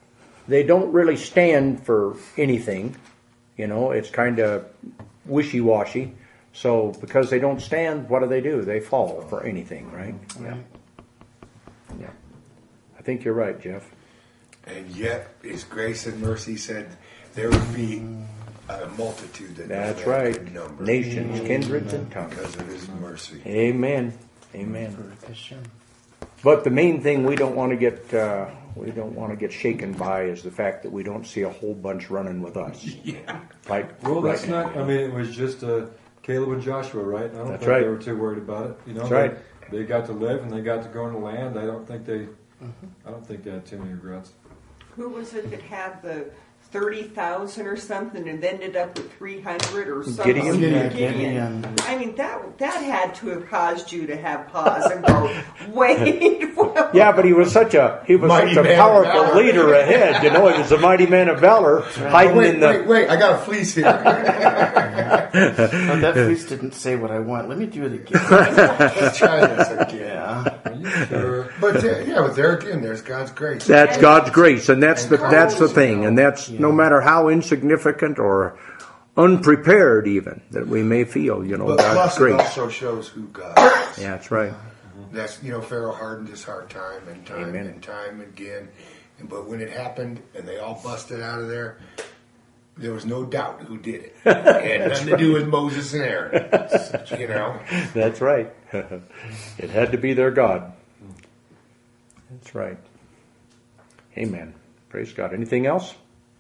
S1: for anything. It's kind of wishy-washy. So because they don't stand, what do? They fall for anything, right?
S6: Right.
S1: Yeah. I think you're right, Jeff.
S4: And yet, His grace and mercy said there would be a multitude that
S1: That's
S4: no man
S1: right.
S4: could number.
S1: Nations, kindreds, and tongues.
S4: Because of His mercy.
S1: Amen. Amen. But the main thing we don't want to get shaken by is the fact that we don't see a whole bunch running with us.
S4: Yeah.
S5: Well, that's
S1: right now.
S5: not. I mean, it was just Caleb and Joshua, right? I don't
S1: That's
S5: think
S1: right.
S5: they were too worried about it.
S1: That's right.
S5: They got to live and they got to go in the land. I don't think they had too many regrets.
S3: Who was it that had the 30,000 or something, and ended up with 300 or something.
S1: Gideon?
S3: I mean, that had to have caused you to have pause and go, wait.
S1: Yeah, but he was such a powerful leader ahead. You know, he was a mighty man of valor, hiding in the.
S4: Wait! I got a fleece here.
S6: Oh, that fleece didn't say what I want. Let me do it again.
S4: Let's try this again.
S6: Yeah.
S5: Are you sure?
S4: But but there again, there's God's grace.
S1: That's God's grace, and that's the thing, and that's no matter how insignificant or unprepared even that we may feel, you know,
S4: But
S1: God's
S4: plus, it
S1: grace.
S4: also shows who God is.
S1: Yeah, that's right.
S4: That's Pharaoh hardened his heart time and time
S1: Amen.
S4: and time again. But when it happened and they all busted out of there, there was no doubt who did it. It had nothing to do with Moses and Aaron. You know.
S1: That's right. It had to be their God. That's right. Amen. Praise God. Anything else?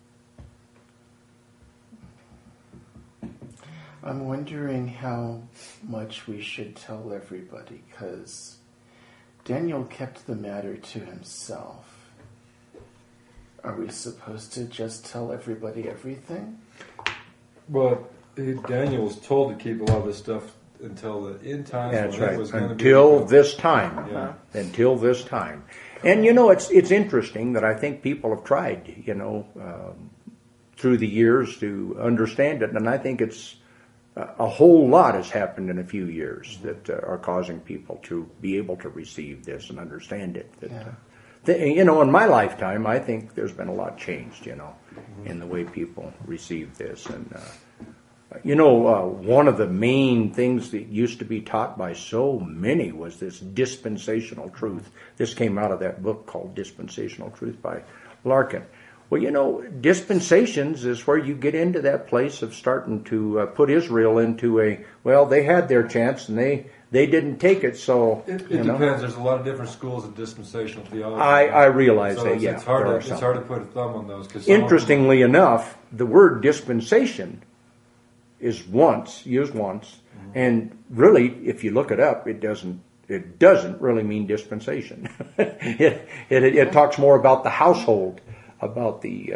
S6: I'm wondering how much we should tell everybody, because Daniel kept the matter to himself. Are we supposed to just tell everybody everything?
S5: Well, Daniel was told to keep a lot of this stuff until the end times.
S1: That's
S5: when it
S1: right.
S5: was gonna
S1: Until
S5: be
S1: this time.
S5: Yeah.
S1: Until this time. And you know, it's interesting that I think people have tried, through the years to understand it, and I think it's a whole lot has happened in a few years that are causing people to be able to receive this and understand it. In my lifetime, I think there's been a lot changed, in the way people receive this. And, one of the main things that used to be taught by so many was this dispensational truth. This came out of that book called Dispensational Truth by Larkin. Well, dispensations is where you get into that place of starting to put Israel into they had their chance and they didn't take it, so...
S5: It depends. There's a lot of different schools of dispensational theology.
S1: I realize
S5: so
S1: that, yeah.
S5: It's hard to put a thumb on those.
S1: Interestingly enough, the word dispensation is used once, and really, if you look it up, it doesn't really mean dispensation. It talks more about the household, about the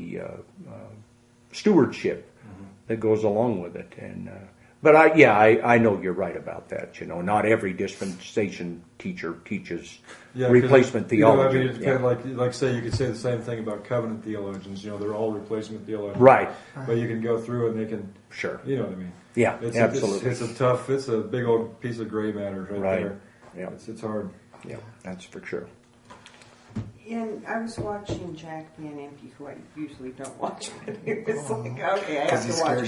S1: stewardship that goes along with it. And but I know you're right about that. Not every dispensation teacher teaches replacement theology.
S5: It's kind of like say you could say the same thing about covenant theologians. They're all replacement theologians,
S1: right?
S5: But you can go through and they can You know what I mean?
S1: Yeah, absolutely.
S5: It's a big old piece of gray matter right there.
S1: Yeah,
S5: it's hard.
S1: Yeah, that's for sure.
S3: And I was watching Jack Van Impe, who I usually don't watch, but it was like, okay, I have to watch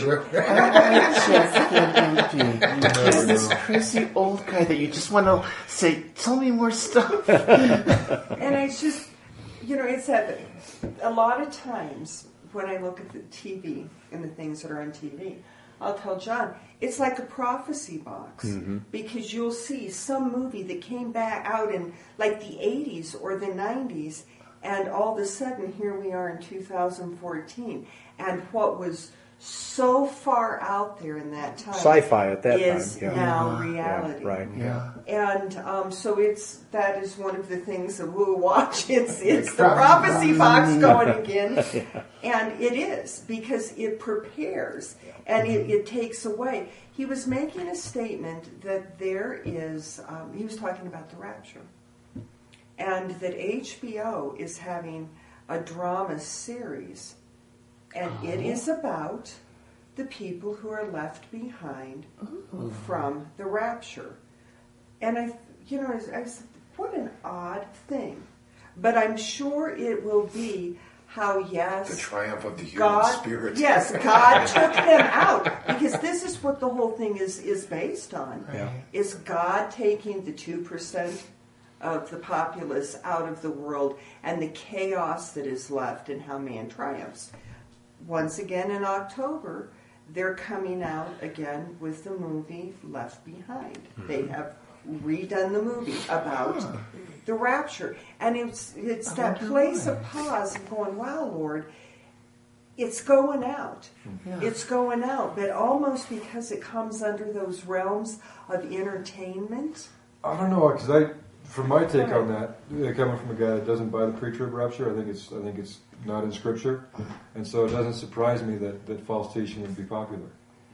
S3: it.
S6: He's this crazy old guy that you just want to say, tell me more stuff.
S3: And it's just, it's that a lot of times when I look at the TV and the things that are on TV, I'll tell John, it's like a prophecy box, because you'll see some movie that came back out in like the 80s or the 90s, and all of a sudden here we are in 2014, and what was so far out there in that time,
S1: sci-fi at that
S3: is
S1: time,
S3: now reality.
S1: Yeah, right.
S6: Yeah.
S3: And so that is one of the things that we'll watch. It's the prophecy box going again, and it is, because it prepares and it takes away. He was making a statement that there is. He was talking about the rapture, and that HBO is having a drama series. And it is about the people who are left behind from the rapture. And I said, what an odd thing. But I'm sure it will be how,
S4: The triumph of the human spirit.
S3: Yes, God took them out. Because this is what the whole thing is based on.
S1: Yeah.
S3: Is God taking the 2% of the populace out of the world and the chaos that is left and how man triumphs. Once again in October, they're coming out again with the movie Left Behind. They have redone the movie about the rapture. And it's that place of pause of going, wow, Lord, it's going out. Yeah. It's going out. But almost because it comes under those realms of entertainment.
S5: I don't know, because from my take on that, coming from a guy that doesn't buy the pre-trib rapture, I think it's not in Scripture, and so it doesn't surprise me that false teaching would be popular.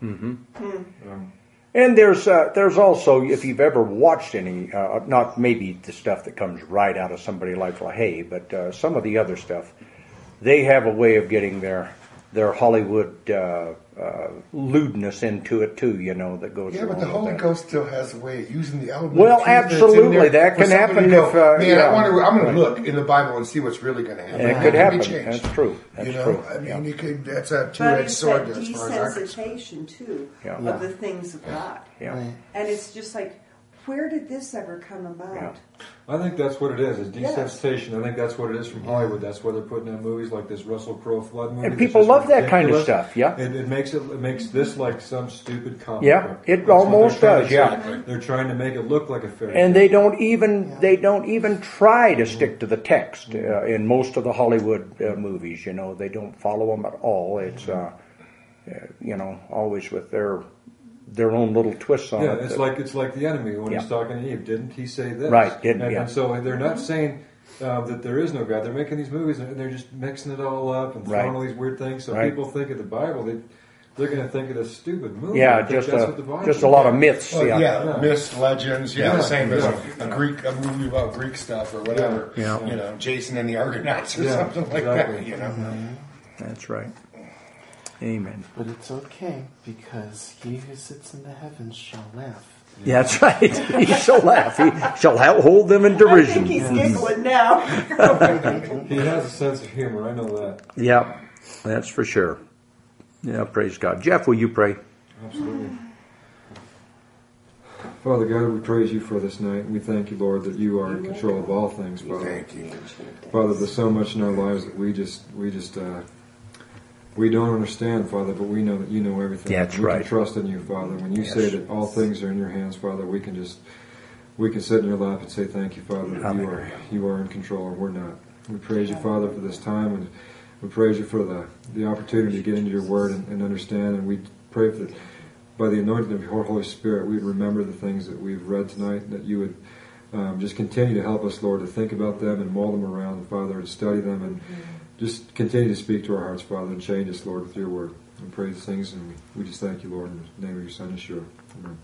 S1: And there's also, if you've ever watched any, not maybe the stuff that comes right out of somebody like LaHaye, but some of the other stuff, they have a way of getting their Hollywood lewdness into it too, that goes
S4: Yeah,
S1: along
S4: but the
S1: with
S4: Holy
S1: that.
S4: Ghost still has a way of using the element.
S1: Well,
S4: of truth that's in
S1: absolutely.
S4: there
S1: That
S4: for
S1: can
S4: somebody
S1: happen
S4: to go,
S1: if,
S4: man,
S1: yeah.
S4: I'm going
S1: Right.
S4: to look in the Bible and see what's really going to happen.
S1: And it
S4: How
S1: could
S4: can
S1: happen.
S4: be changed?
S1: That's true. That's true.
S4: I mean,
S1: Yeah.
S4: that's a
S3: But
S4: two-edged
S3: it's
S4: sword
S3: that
S4: as far as I'm concerned.
S3: desensitization, too,
S1: Yeah.
S3: of the things of God.
S1: Yeah.
S6: Right.
S3: And it's just like, where did this ever come about?
S1: Yeah.
S5: I think that's what it is
S3: Yes.
S5: desensitization. I think that's what it is from Hollywood. That's why they're putting out movies like this Russell Crowe flood movie.
S1: And
S5: that's
S1: people
S5: just
S1: love that kind of
S5: ridiculous.
S1: stuff, yeah.
S5: It makes this like some stupid comic
S1: Yeah,
S5: book.
S1: it
S5: That's what
S1: almost
S5: they're trying
S1: does,
S5: to
S1: yeah.
S5: say. They're trying to make it look like a fairy
S1: And
S5: tale.
S1: they don't even try to stick to the text in most of the Hollywood movies. They don't follow them at all. It's always with their own little twists on
S5: Yeah,
S1: it.
S5: it's like the enemy when
S1: Yeah.
S5: he's talking to Eve. Didn't he say this?
S1: Right, didn't,
S5: and,
S1: yeah.
S5: and so they're not saying that there is no God. They're making these movies and they're just mixing it all up and throwing
S1: Right.
S5: all these weird things. So
S1: Right.
S5: people think of the Bible, they're going to think of this stupid movie.
S1: Yeah,
S5: I think
S1: just
S5: that's what the Bible
S1: a
S5: is.
S1: lot of myths.
S4: Well,
S1: Yeah.
S4: yeah, myths, legends,
S5: Yeah.
S4: same as
S5: Yeah.
S4: a movie about Greek stuff or whatever.
S1: Yeah.
S4: Jason and the Argonauts or
S5: Yeah,
S4: something like
S5: exactly.
S4: that.
S1: That's right. Amen.
S6: But it's okay, because he who sits in the heavens shall laugh.
S1: Yeah, that's right. He shall laugh. He shall hold them in
S3: I
S1: derision.
S3: think he's giggling now.
S5: He has a sense of humor. I know that.
S1: Yeah, that's for sure. Yeah, praise God. Jeff, will you pray?
S5: Absolutely. Father God, we praise you for this night. We thank you, Lord, that you are in control of all things, Father.
S4: Thank you.
S5: Father, there's so much in our lives that we don't understand, Father, but we know that you know everything.
S1: Yeah, that's
S5: we
S1: right.
S5: can trust in you, Father. When you say that all things are in your hands, Father, we can sit in your lap and say thank you, Father, that you are in control and we're not. We praise you, Father, for this time, and we praise you for the opportunity to get into your word and understand, and we pray that by the anointing of your Holy Spirit, we would remember the things that we've read tonight, that you would just continue to help us, Lord, to think about them and mull them around, Father, to study them, and just continue to speak to our hearts, Father, and change us, Lord, with your word. We pray these things, and we just thank you, Lord, in the name of your Son, Yeshua. Amen.